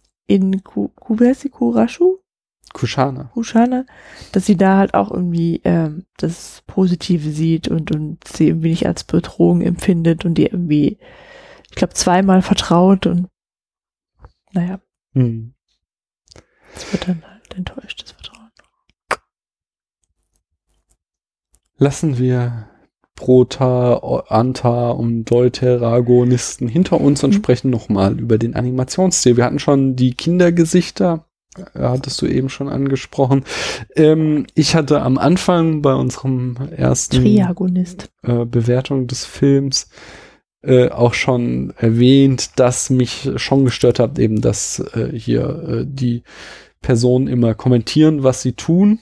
Kushana, dass sie da halt auch irgendwie das Positive sieht und sie irgendwie nicht als Bedrohung empfindet und die irgendwie, ich glaube, zweimal vertraut und naja. Es wird dann halt enttäuscht, das Vertrauen. Lassen wir Prota, Anta und Deuteragonisten hinter uns und sprechen nochmal über den Animationsstil. Wir hatten schon die Kindergesichter, hattest du eben schon angesprochen. Ich hatte am Anfang bei unserem ersten Bewertung des Films auch schon erwähnt, dass mich schon gestört hat, eben, dass hier die Personen immer kommentieren, was sie tun.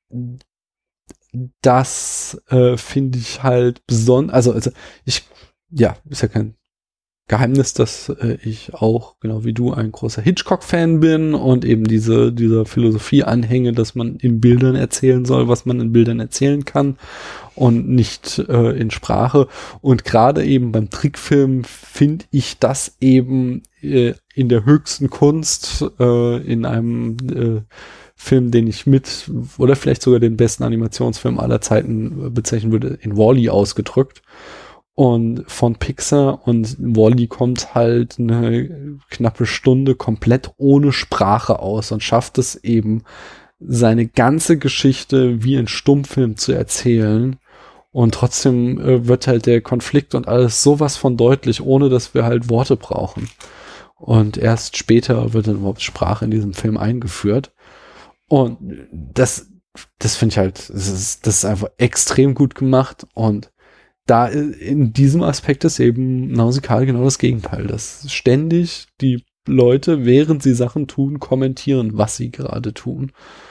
Das finde ich halt besonders, also ich ja, ist ja kein Geheimnis, dass ich auch, genau wie du, ein großer Hitchcock-Fan bin und eben dieser Philosophie anhänge, dass man in Bildern erzählen soll, was man in Bildern erzählen kann und nicht in Sprache. Und gerade eben beim Trickfilm finde ich das eben in der höchsten Kunst, in einem Film, den ich mit, oder vielleicht sogar den besten Animationsfilm aller Zeiten bezeichnen würde, in WALL-E ausgedrückt. Und von Pixar, und WALL-E kommt halt eine knappe Stunde komplett ohne Sprache aus und schafft es eben, seine ganze Geschichte wie ein Stummfilm zu erzählen. Und trotzdem wird halt der Konflikt und alles sowas von deutlich, ohne dass wir halt Worte brauchen. Und erst später wird dann überhaupt Sprache in diesem Film eingeführt. Und das finde ich halt, das ist einfach extrem gut gemacht. Und da in diesem Aspekt ist eben Nausicaä genau das Gegenteil, dass ständig die Leute, während sie Sachen tun, kommentieren, was sie gerade tun.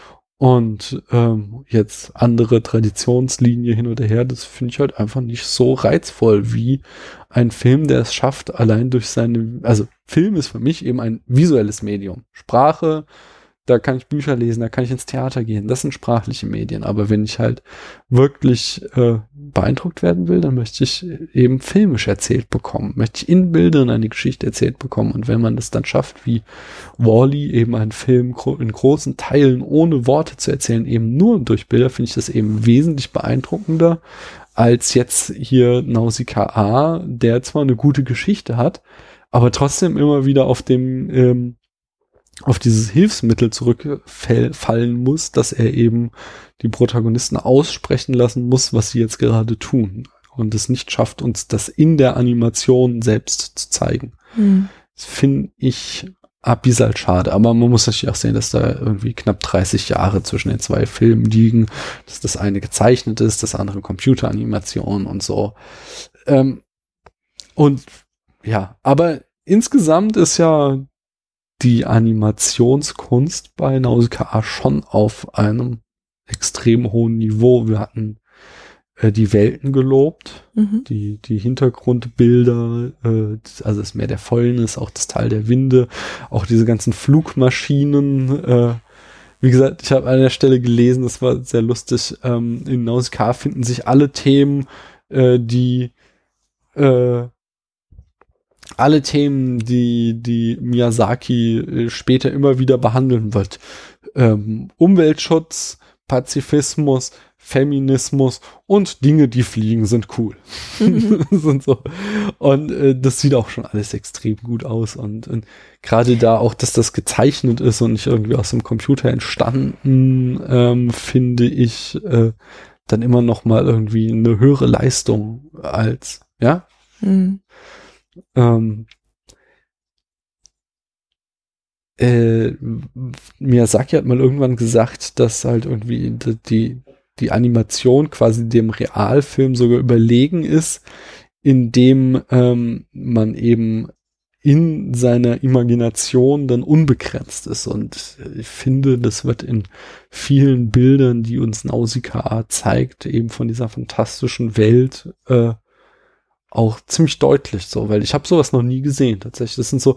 Und jetzt andere Traditionslinie hin oder her, das finde ich halt einfach nicht so reizvoll wie ein Film, der es schafft, allein durch seine, also Film ist für mich eben ein visuelles Medium. Sprache, da kann ich Bücher lesen, da kann ich ins Theater gehen, das sind sprachliche Medien. Aber wenn ich halt wirklich beeindruckt werden will, dann möchte ich eben filmisch erzählt bekommen, möchte ich in Bildern eine Geschichte erzählt bekommen. Und wenn man das dann schafft, wie WALL-E, eben einen Film in großen Teilen ohne Worte zu erzählen, eben nur durch Bilder, finde ich das eben wesentlich beeindruckender als jetzt hier Nausicaä, der zwar eine gute Geschichte hat, aber trotzdem immer wieder auf dem auf dieses Hilfsmittel zurückfallen muss, dass er eben die Protagonisten aussprechen lassen muss, was sie jetzt gerade tun. Und es nicht schafft, uns das in der Animation selbst zu zeigen. Das finde ich abyssal schade. Aber man muss natürlich auch sehen, dass da irgendwie knapp 30 Jahre zwischen den zwei Filmen liegen, dass das eine gezeichnet ist, das andere Computeranimation und so. Und ja, aber insgesamt ist ja die Animationskunst bei Nausicaä schon auf einem extrem hohen Niveau. Wir hatten die Welten gelobt, die Hintergrundbilder, also das Meer der Fäulnis, auch das Tal der Winde, auch diese ganzen Flugmaschinen. Wie gesagt, ich habe an der Stelle gelesen, das war sehr lustig, in Nausicaä finden sich alle Themen, die Miyazaki später immer wieder behandeln wird. Umweltschutz, Pazifismus, Feminismus und Dinge, die fliegen, sind cool. Sind so. Und das sieht auch schon alles extrem gut aus. Und gerade da auch, dass das gezeichnet ist und nicht irgendwie aus dem Computer entstanden, finde ich dann immer noch mal irgendwie eine höhere Leistung als, ja? Miyazaki hat mal irgendwann gesagt, dass halt irgendwie die Animation quasi dem Realfilm sogar überlegen ist, indem man eben in seiner Imagination dann unbegrenzt ist. Und ich finde, das wird in vielen Bildern, die uns Nausicaä zeigt, eben von dieser fantastischen Welt auch ziemlich deutlich so, weil ich habe sowas noch nie gesehen tatsächlich. Das sind so,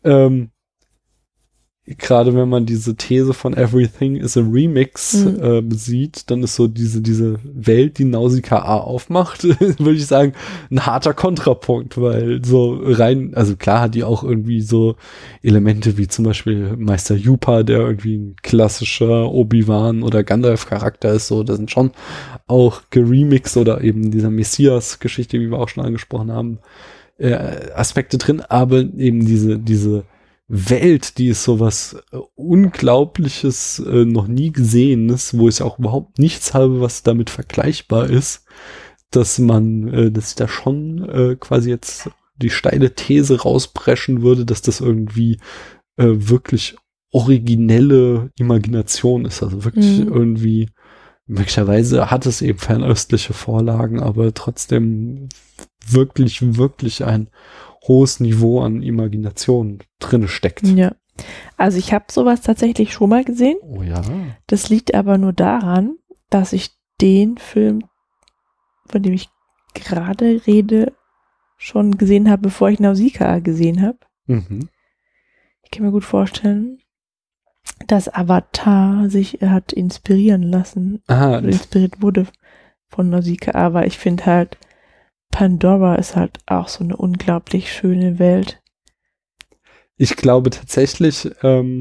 gerade wenn man diese These von Everything is a Remix sieht, dann ist so diese Welt, die Nausicaä aufmacht, würde ich sagen, ein harter Kontrapunkt, weil so rein, also klar hat die auch irgendwie so Elemente wie zum Beispiel Meister Yupa, der irgendwie ein klassischer Obi-Wan oder Gandalf-Charakter ist, so, da sind schon auch geremixed oder eben dieser Messias-Geschichte, wie wir auch schon angesprochen haben, Aspekte drin, aber eben diese Welt, die ist sowas Unglaubliches, noch nie Gesehenes, wo ich auch überhaupt nichts habe, was damit vergleichbar ist, dass ich da schon quasi jetzt die steile These rauspreschen würde, dass das irgendwie wirklich originelle Imagination ist, also wirklich irgendwie, möglicherweise hat es eben fernöstliche Vorlagen, aber trotzdem wirklich, wirklich ein hohes Niveau an Imagination drin steckt. Ja, also ich habe sowas tatsächlich schon mal gesehen. Oh ja. Das liegt aber nur daran, dass ich den Film, von dem ich gerade rede, schon gesehen habe, bevor ich Nausicaa gesehen habe. Mhm. Ich kann mir gut vorstellen, dass Avatar sich hat inspirieren lassen oder inspiriert wurde von Nausicaa, aber ich finde halt, Pandora ist halt auch so eine unglaublich schöne Welt. Ich glaube tatsächlich,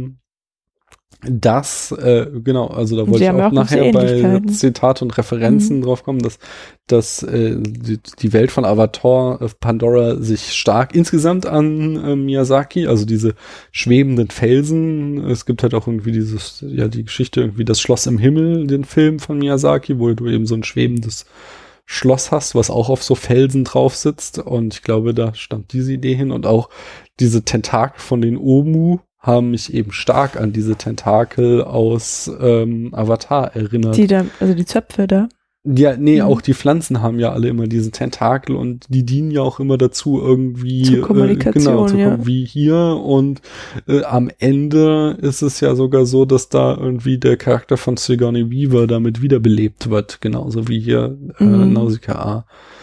dass, genau, also da wollte ich auch nachher bei Zitate und Referenzen drauf kommen, dass die Welt von Avatar, Pandora, sich stark insgesamt an Miyazaki, also diese schwebenden Felsen, es gibt halt auch irgendwie die Geschichte, irgendwie das Schloss im Himmel, den Film von Miyazaki, wo du eben so ein schwebendes Schloss hast, was auch auf so Felsen drauf sitzt, und ich glaube, da stammt diese Idee hin, und auch diese Tentakel von den Omu haben mich eben stark an diese Tentakel aus Avatar erinnert. Also die Zöpfe da? Ja, nee, auch die Pflanzen haben ja alle immer diese Tentakel, und die dienen ja auch immer dazu irgendwie zur Kommunikation, wie hier, und am Ende ist es ja sogar so, dass da irgendwie der Charakter von Sigourney Weaver damit wiederbelebt wird, genauso wie hier Nausicaa.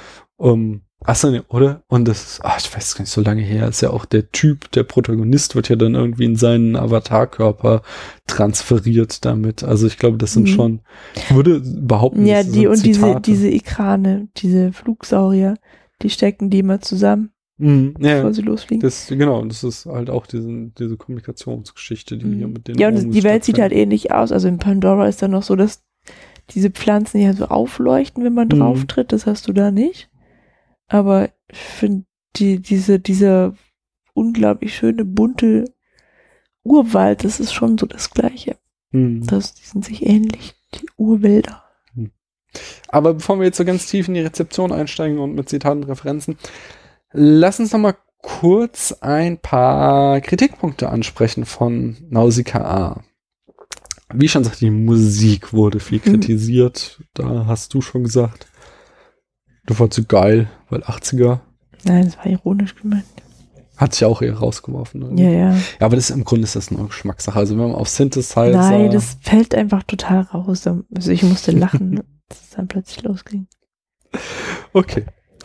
Achso, ne, oder? Und das ist, ich weiß gar nicht, so lange her, ist ja auch der Protagonist wird ja dann irgendwie in seinen Avatarkörper transferiert damit. Also ich glaube, das sind schon, ich würde behaupten, ja, diese Ikrane, diese Flugsaurier, die stecken die immer zusammen, bevor sie losfliegen. Das ist halt auch diese Kommunikationsgeschichte, die hier mit den ja, und die Welt sieht halt ähnlich aus. Also in Pandora ist dann noch so, dass diese Pflanzen hier so aufleuchten, wenn man drauf tritt. Das hast du da nicht. Aber ich finde, dieser unglaublich schöne, bunte Urwald, das ist schon so das Gleiche. Die sind sich ähnlich, die Urwälder. Aber bevor wir jetzt so ganz tief in die Rezeption einsteigen und mit Zitaten und Referenzen, lass uns noch mal kurz ein paar Kritikpunkte ansprechen von Nausicaa. Wie schon sagte, die Musik wurde viel kritisiert. Da hast du schon gesagt, du fandst sie geil, weil 80er. Nein, das war ironisch gemeint. Hat sich auch eher rausgeworfen. Oder? Ja. Ja, aber im Grunde ist das eine Geschmackssache. Also wenn man auf Synthesizer... Nein, das fällt einfach total raus. Also ich musste lachen, dass es dann plötzlich losging. Okay.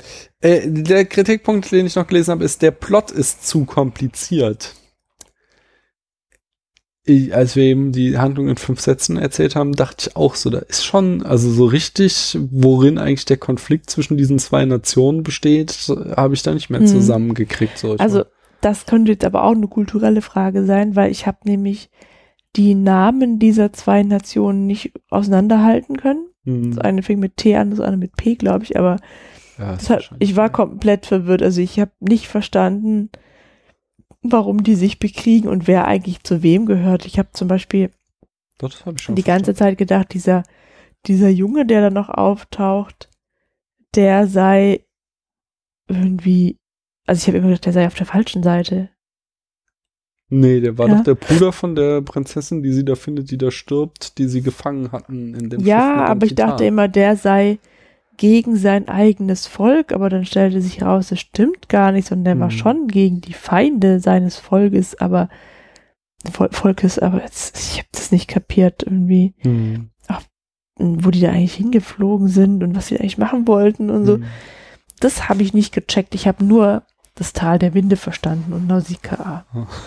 Der Kritikpunkt, den ich noch gelesen habe, ist, der Plot ist zu kompliziert. Als wir eben die Handlung in 5 Sätzen erzählt haben, dachte ich auch so, da ist schon, also so richtig, worin eigentlich der Konflikt zwischen diesen zwei Nationen besteht, habe ich da nicht mehr zusammengekriegt. So, also das könnte jetzt aber auch eine kulturelle Frage sein, weil ich habe nämlich die Namen dieser zwei Nationen nicht auseinanderhalten können. Das eine fing mit T an, das andere mit P, glaube ich, aber ja, ich war komplett verwirrt. Also ich habe nicht verstanden, warum die sich bekriegen und wer eigentlich zu wem gehört. Ich habe zum Beispiel die ganze Zeit gedacht, dieser Junge, der da noch auftaucht, der sei irgendwie, also ich habe immer gedacht, der sei auf der falschen Seite. Nee, der war doch der Bruder von der Prinzessin, die sie da findet, die da stirbt, die sie gefangen hatten in dem Schiff mit dem aber ich dachte immer, der sei gegen sein eigenes Volk, aber dann stellte sich raus, das stimmt gar nicht, sondern der war schon gegen die Feinde seines Volkes, aber jetzt, ich habe das nicht kapiert irgendwie, wo die da eigentlich hingeflogen sind und was sie eigentlich machen wollten und so. Das habe ich nicht gecheckt. Ich habe nur das Tal der Winde verstanden und Nausicaa.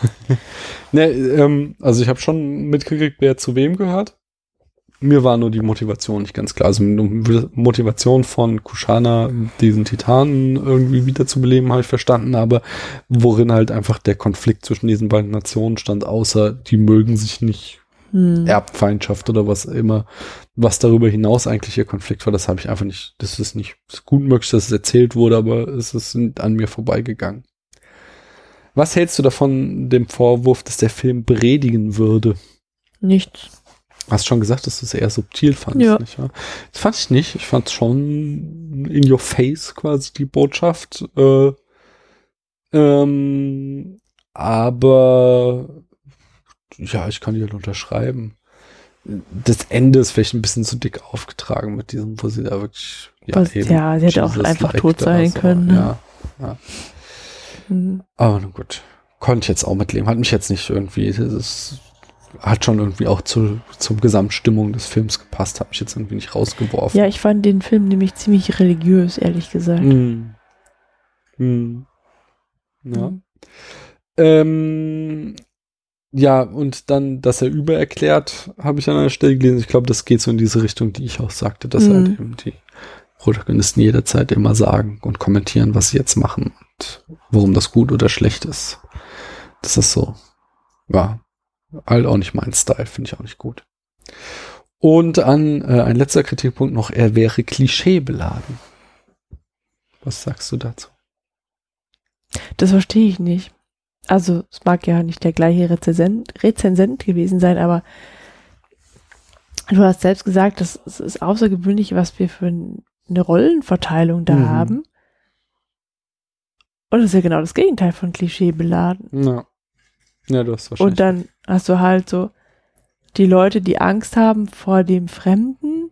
Also ich habe schon mitgekriegt, wer zu wem gehört. Mir war nur die Motivation nicht ganz klar. Also die Motivation von Kushana, diesen Titanen irgendwie wiederzubeleben, habe ich verstanden, aber worin halt einfach der Konflikt zwischen diesen beiden Nationen stand, außer die mögen sich nicht, Erbfeindschaft oder was immer, was darüber hinaus eigentlich ihr Konflikt war, das habe ich einfach nicht, das ist gut möglich, dass es erzählt wurde, aber es ist an mir vorbeigegangen. Was hältst du davon, dem Vorwurf, dass der Film predigen würde? Nichts. Hast schon gesagt, dass du es eher subtil fandest, nicht wahr? Das fand ich nicht. Ich fand schon in your face quasi die Botschaft. Aber ja, ich kann die halt unterschreiben. Das Ende ist vielleicht ein bisschen zu dick aufgetragen mit diesem, wo sie da wirklich... sie hätte auch einfach tot sein können. Ne? Ja. Aber na gut. Konnte ich jetzt auch mitleben. Hat mich jetzt nicht irgendwie... hat schon irgendwie auch zur Gesamtstimmung des Films gepasst, hat mich jetzt irgendwie nicht rausgeworfen. Ja, ich fand den Film nämlich ziemlich religiös, ehrlich gesagt. Ja. Ja, und dann, dass er übererklärt, habe ich an einer Stelle gelesen. Ich glaube, das geht so in diese Richtung, die ich auch sagte, dass halt eben die Protagonisten jederzeit immer sagen und kommentieren, was sie jetzt machen und warum das gut oder schlecht ist. Das ist so, ja, halt auch nicht mein Style, finde ich auch nicht gut. Und ein letzter Kritikpunkt noch, er wäre klischeebeladen. Was sagst du dazu? Das verstehe ich nicht. Also es mag ja nicht der gleiche Rezensent gewesen sein, aber du hast selbst gesagt, das ist außergewöhnlich, was wir für eine Rollenverteilung da haben. Und das ist ja genau das Gegenteil von klischeebeladen. Ja, du hast wahrscheinlich. Und dann hast du halt so die Leute, die Angst haben vor dem Fremden.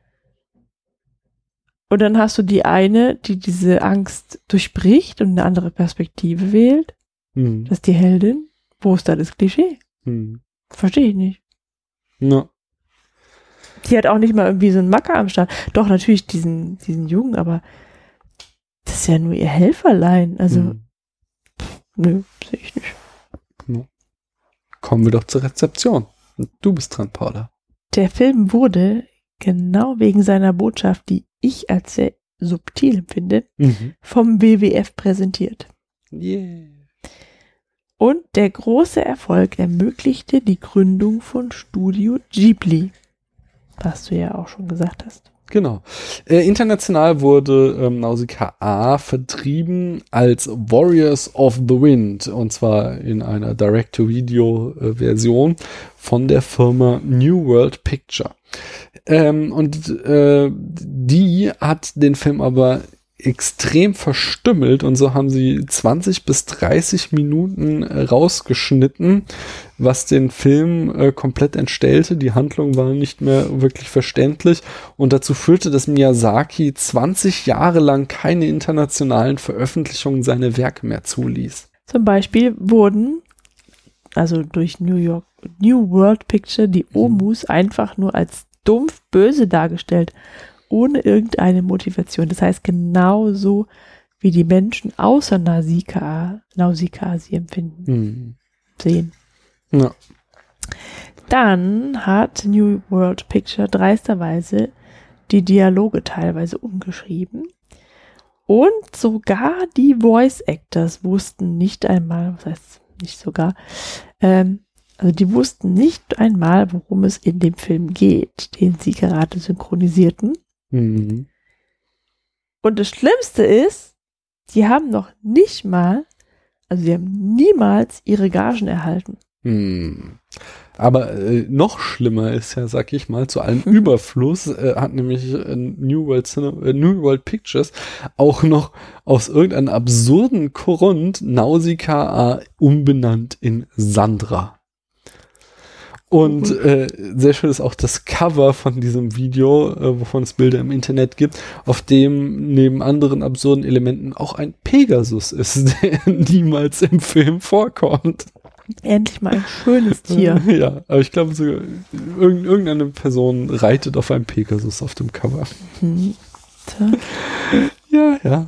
Und dann hast du die eine, die diese Angst durchbricht und eine andere Perspektive wählt. Das ist die Heldin. Wo ist da das Klischee? Verstehe ich nicht. Ja. Die hat auch nicht mal irgendwie so einen Macker am Start. Doch, natürlich diesen Jungen, aber das ist ja nur ihr Helferlein. Also, nö, sehe ich nicht. Ja. Kommen wir doch zur Rezeption. Du bist dran, Paula. Der Film wurde genau wegen seiner Botschaft, die ich als sehr subtil empfinde, vom WWF präsentiert. Yeah. Und der große Erfolg ermöglichte die Gründung von Studio Ghibli, was du ja auch schon gesagt hast. Genau. International wurde Nausicaa vertrieben als Warriors of the Wind, und zwar in einer Direct-to-Video-Version von der Firma New World Picture. Die hat den Film aber extrem verstümmelt, und so haben sie 20 bis 30 Minuten rausgeschnitten, was den Film komplett entstellte. Die Handlung war nicht mehr wirklich verständlich und dazu führte, dass Miyazaki 20 Jahre lang keine internationalen Veröffentlichungen seiner Werke mehr zuließ. Zum Beispiel wurden, also durch New World Picture, die Omus einfach nur als dumpf böse dargestellt, ohne irgendeine Motivation. Das heißt, genauso wie die Menschen außer Nausicaa sie empfinden, sehen. Ja. Dann hat New World Picture dreisterweise die Dialoge teilweise umgeschrieben. Und sogar die Voice Actors wussten nicht einmal, was heißt nicht sogar, also die wussten nicht einmal, worum es in dem Film geht, den sie gerade synchronisierten. Und das Schlimmste ist, die haben noch nicht mal, also sie haben niemals ihre Gagen erhalten. Aber noch schlimmer ist ja, sag ich mal, zu allem Überfluss hat nämlich New World Pictures auch noch aus irgendeinem absurden Grund Nausicaa umbenannt in Sandra. Und sehr schön ist auch das Cover von diesem Video, wovon es Bilder im Internet gibt, auf dem neben anderen absurden Elementen auch ein Pegasus ist, der niemals im Film vorkommt. Endlich mal ein schönes Tier. Ja, aber ich glaube, sogar irgendeine Person reitet auf einem Pegasus auf dem Cover. Ja.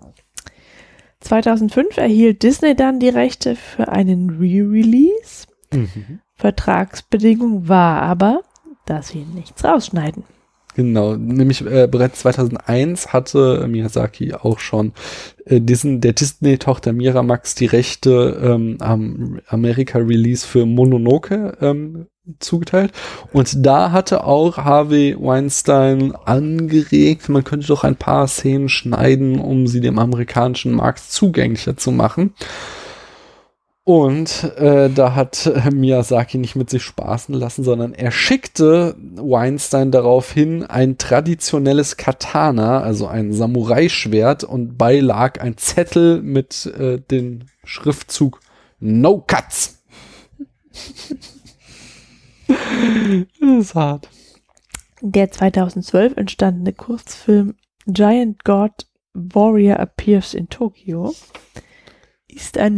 2005 erhielt Disney dann die Rechte für einen Re-Release. Vertragsbedingung war aber, dass sie nichts rausschneiden. Genau, nämlich bereits 2001 hatte Miyazaki auch schon der Disney-Tochter Miramax die Rechte am Amerika-Release für Mononoke zugeteilt. Und da hatte auch Harvey Weinstein angeregt, man könnte doch ein paar Szenen schneiden, um sie dem amerikanischen Markt zugänglicher zu machen. Und da hat Miyazaki nicht mit sich spaßen lassen, sondern er schickte Weinstein daraufhin ein traditionelles Katana, also ein Samurai-Schwert, und bei lag ein Zettel mit dem Schriftzug No Cuts. Das ist hart. Der 2012 entstandene Kurzfilm Giant God Warrior Appears in Tokyo ist ein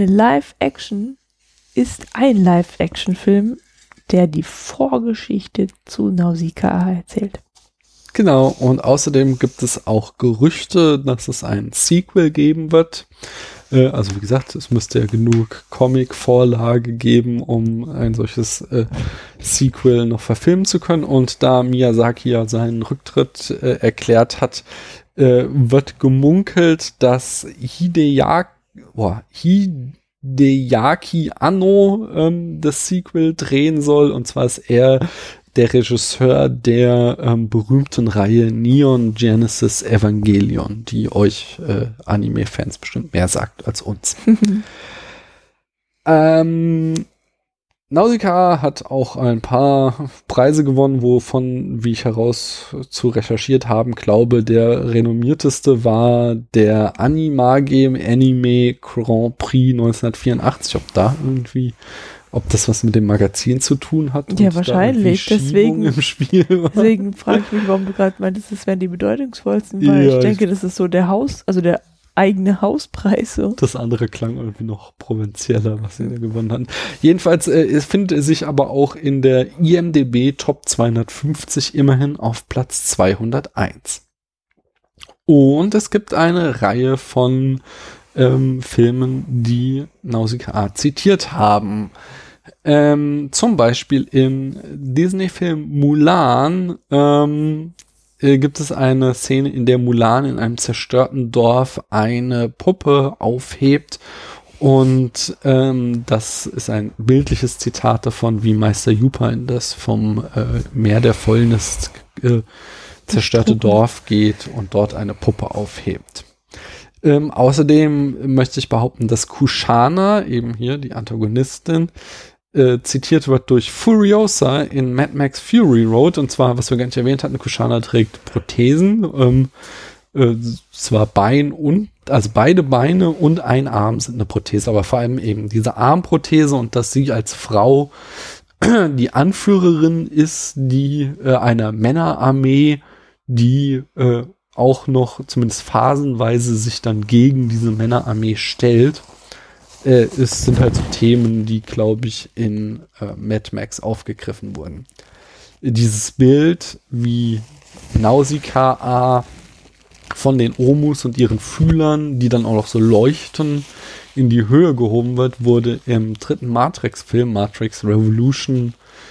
Live-Action-Film, der die Vorgeschichte zu Nausicaa erzählt. Genau, und außerdem gibt es auch Gerüchte, dass es ein Sequel geben wird. Also wie gesagt, es müsste ja genug Comic-Vorlage geben, um ein solches Sequel noch verfilmen zu können. Und da Miyazaki ja seinen Rücktritt erklärt hat, wird gemunkelt, dass Hideaki Anno das Sequel drehen soll. Und zwar ist er der Regisseur der berühmten Reihe Neon Genesis Evangelion, die euch Anime-Fans bestimmt mehr sagt als uns. Nausicaa hat auch ein paar Preise gewonnen, wovon, wie ich zu recherchiert haben, glaube, der renommierteste war der Animage Anime Grand Prix 1984. Ob das was mit dem Magazin zu tun hat? Ja, wahrscheinlich. Deswegen frage ich mich, warum du gerade meintest, das wären die bedeutungsvollsten, weil ich denke, das ist so der eigene Hauspreis. So. Das andere klang irgendwie noch provinzieller, was sie da gewonnen hatten. Jedenfalls es findet sich aber auch in der IMDb Top 250 immerhin auf Platz 201. Und es gibt eine Reihe von Filmen, die Nausicaa zitiert haben. Zum Beispiel im Disney-Film Mulan gibt es eine Szene, in der Mulan in einem zerstörten Dorf eine Puppe aufhebt und das ist ein bildliches Zitat davon, wie Meister Yupa in das vom Meer der Fäulnis zerstörte Dorf geht und dort eine Puppe aufhebt. Außerdem möchte ich behaupten, dass Kushana, eben hier die Antagonistin, zitiert wird durch Furiosa in Mad Max Fury Road. Und zwar, was wir gar nicht erwähnt hatten, Kushana trägt Prothesen. Zwar beide Beine und ein Arm sind eine Prothese, aber vor allem eben diese Armprothese und dass sie als Frau die Anführerin ist, die einer Männerarmee, die auch noch zumindest phasenweise sich dann gegen diese Männerarmee stellt. Es sind halt so Themen, die, glaube ich, in Mad Max aufgegriffen wurden. Dieses Bild, wie Nausicaa von den Omus und ihren Fühlern, die dann auch noch so leuchten, in die Höhe gehoben wird, wurde im dritten Matrix-Film, Matrix Revolution,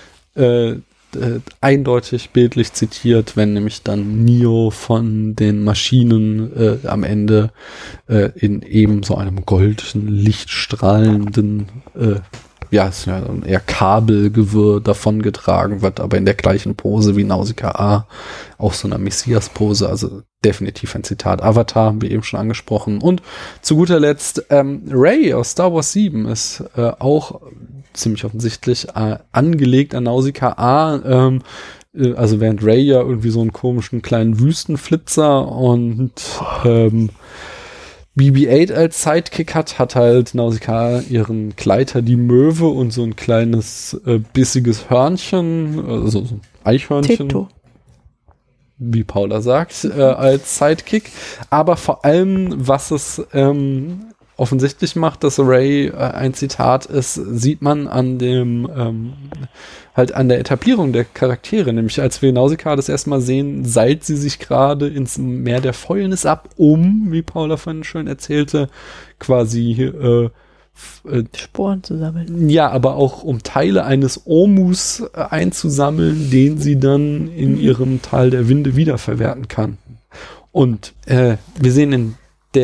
eindeutig bildlich zitiert, wenn nämlich dann Neo von den Maschinen am Ende in eben so einem golden, lichtstrahlenden ist ja eher Kabelgewirr davongetragen wird, aber in der gleichen Pose wie Nausicaa, auch so einer Messias-Pose, also definitiv ein Zitat. Avatar haben wir eben schon angesprochen. Und zu guter Letzt Rey aus Star Wars 7 ist auch ziemlich offensichtlich angelegt an Nausicaa. Also während Rey ja irgendwie so einen komischen kleinen Wüstenflitzer und BB-8 als Sidekick hat halt Nausicaa ihren Gleiter die Möwe und so ein kleines bissiges Hörnchen, also so ein Eichhörnchen. Tito. Wie Paula sagt, als Sidekick. Aber vor allem, was es offensichtlich macht, dass Rey ein Zitat ist, sieht man an dem halt an der Etablierung der Charaktere, nämlich als wir Nausicaa das erste Mal sehen, seilt sie sich gerade ins Meer der Fäulnis ab, wie Paula vorhin schön erzählte, quasi Sporen zu sammeln. Ja, aber auch um Teile eines Omus einzusammeln, den sie dann in ihrem Tal der Winde wiederverwerten kann. Und wir sehen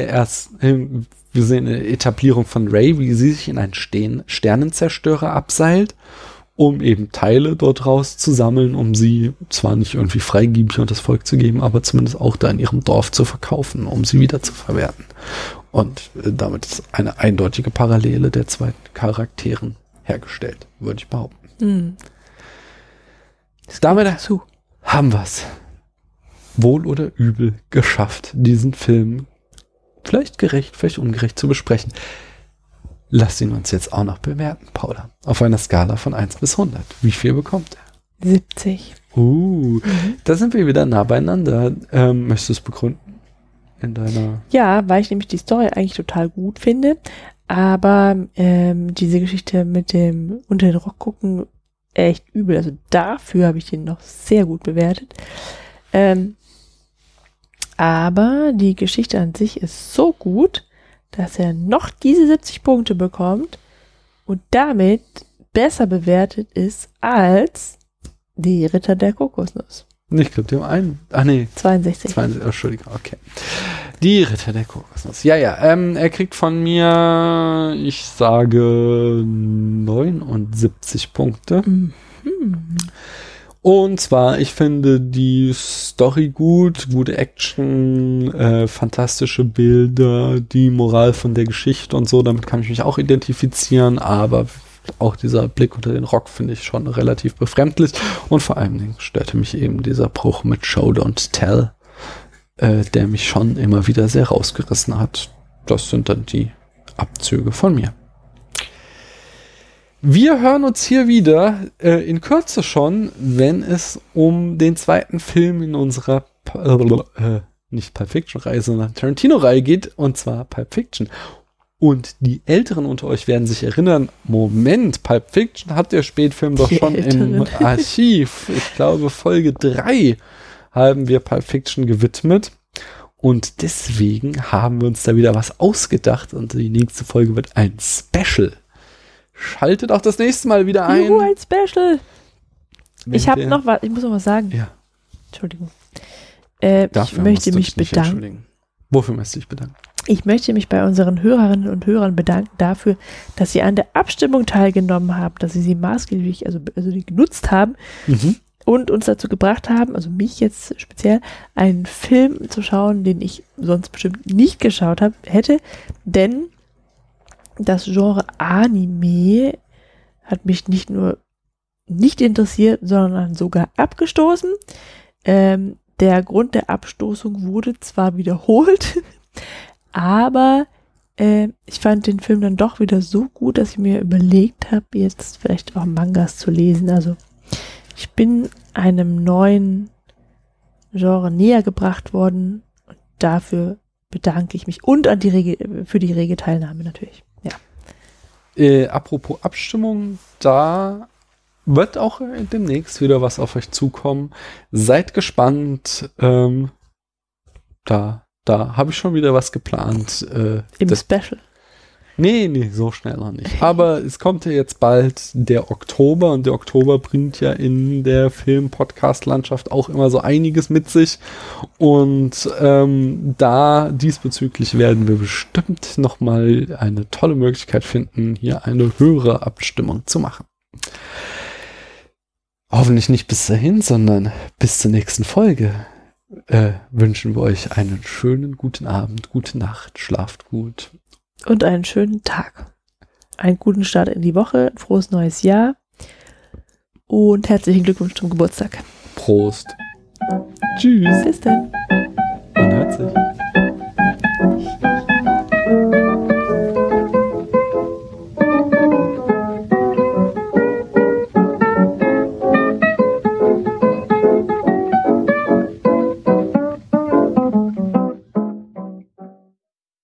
eine Etablierung von Rey, wie sie sich in einen Sternenzerstörer abseilt, um eben Teile dort rauszusammeln, um sie zwar nicht irgendwie freigebig unter das Volk zu geben, aber zumindest auch da in ihrem Dorf zu verkaufen, um sie wieder zu verwerten. Und damit ist eine eindeutige Parallele der zwei Charakteren hergestellt, würde ich behaupten. Damit haben wir es wohl oder übel geschafft, diesen Film vielleicht gerecht, vielleicht ungerecht zu besprechen. Lass ihn uns jetzt auch noch bewerten, Paula. Auf einer Skala von 1 bis 100. Wie viel bekommt er? 70. Da sind wir wieder nah beieinander. Möchtest du es begründen? Ja, weil ich nämlich die Story eigentlich total gut finde, aber diese Geschichte mit dem unter den Rock gucken echt übel. Also dafür habe ich den noch sehr gut bewertet. Aber die Geschichte an sich ist so gut, dass er noch diese 70 Punkte bekommt und damit besser bewertet ist als die Ritter der Kokosnuss. Ich glaube, die haben einen. Ach nee. 62. Entschuldigung, okay. Die Ritter der Kokosnuss. Ja, er kriegt von mir, ich sage 79 Punkte. Mhm. Und zwar, ich finde die Story gut, gute Action, fantastische Bilder, die Moral von der Geschichte und so, damit kann ich mich auch identifizieren, aber auch dieser Blick unter den Rock finde ich schon relativ befremdlich und vor allen Dingen störte mich eben dieser Bruch mit Show Don't Tell, der mich schon immer wieder sehr rausgerissen hat. Das sind dann die Abzüge von mir. Wir hören uns hier wieder in Kürze schon, wenn es um den zweiten Film in unserer nicht Pulp Fiction-Reihe, sondern Tarantino-Reihe geht, und zwar Pulp Fiction. Und die Älteren unter euch werden sich erinnern, Moment, Pulp Fiction hat der Spätfilm doch schon im Archiv. Ich glaube, Folge 3 haben wir Pulp Fiction gewidmet. Und deswegen haben wir uns da wieder was ausgedacht und die nächste Folge wird ein Special. Schaltet auch das nächste Mal wieder ein. Juhu, ein Special. Ich habe noch was, ich muss noch was sagen. Ja. Entschuldigung. Ich möchte mich bedanken. Wofür möchtest du dich bedanken? Ich möchte mich bei unseren Hörerinnen und Hörern bedanken dafür, dass sie an der Abstimmung teilgenommen haben, dass sie maßgeblich, also die genutzt haben und uns dazu gebracht haben, also mich jetzt speziell, einen Film zu schauen, den ich sonst bestimmt nicht geschaut hätte, denn das Genre Anime hat mich nicht nur nicht interessiert, sondern sogar abgestoßen. Der Grund der Abstoßung wurde zwar wiederholt, aber ich fand den Film dann doch wieder so gut, dass ich mir überlegt habe, jetzt vielleicht auch Mangas zu lesen. Also ich bin einem neuen Genre näher gebracht worden und dafür bedanke ich mich und für die rege Teilnahme natürlich. Ja. Apropos Abstimmung, da wird auch demnächst wieder was auf euch zukommen. Seid gespannt. Da habe ich schon wieder was geplant. Im Special? Nee, so schnell noch nicht. Aber es kommt ja jetzt bald der Oktober und der Oktober bringt ja in der Film-Podcast-Landschaft auch immer so einiges mit sich. Und da diesbezüglich werden wir bestimmt nochmal eine tolle Möglichkeit finden, hier eine höhere Abstimmung zu machen. Hoffentlich nicht bis dahin, sondern bis zur nächsten Folge. Wünschen wir euch einen schönen guten Abend, gute Nacht, schlaft gut. Und einen schönen Tag. Einen guten Start in die Woche, ein frohes neues Jahr und herzlichen Glückwunsch zum Geburtstag. Prost. Tschüss. Bis dann. Man hört sich.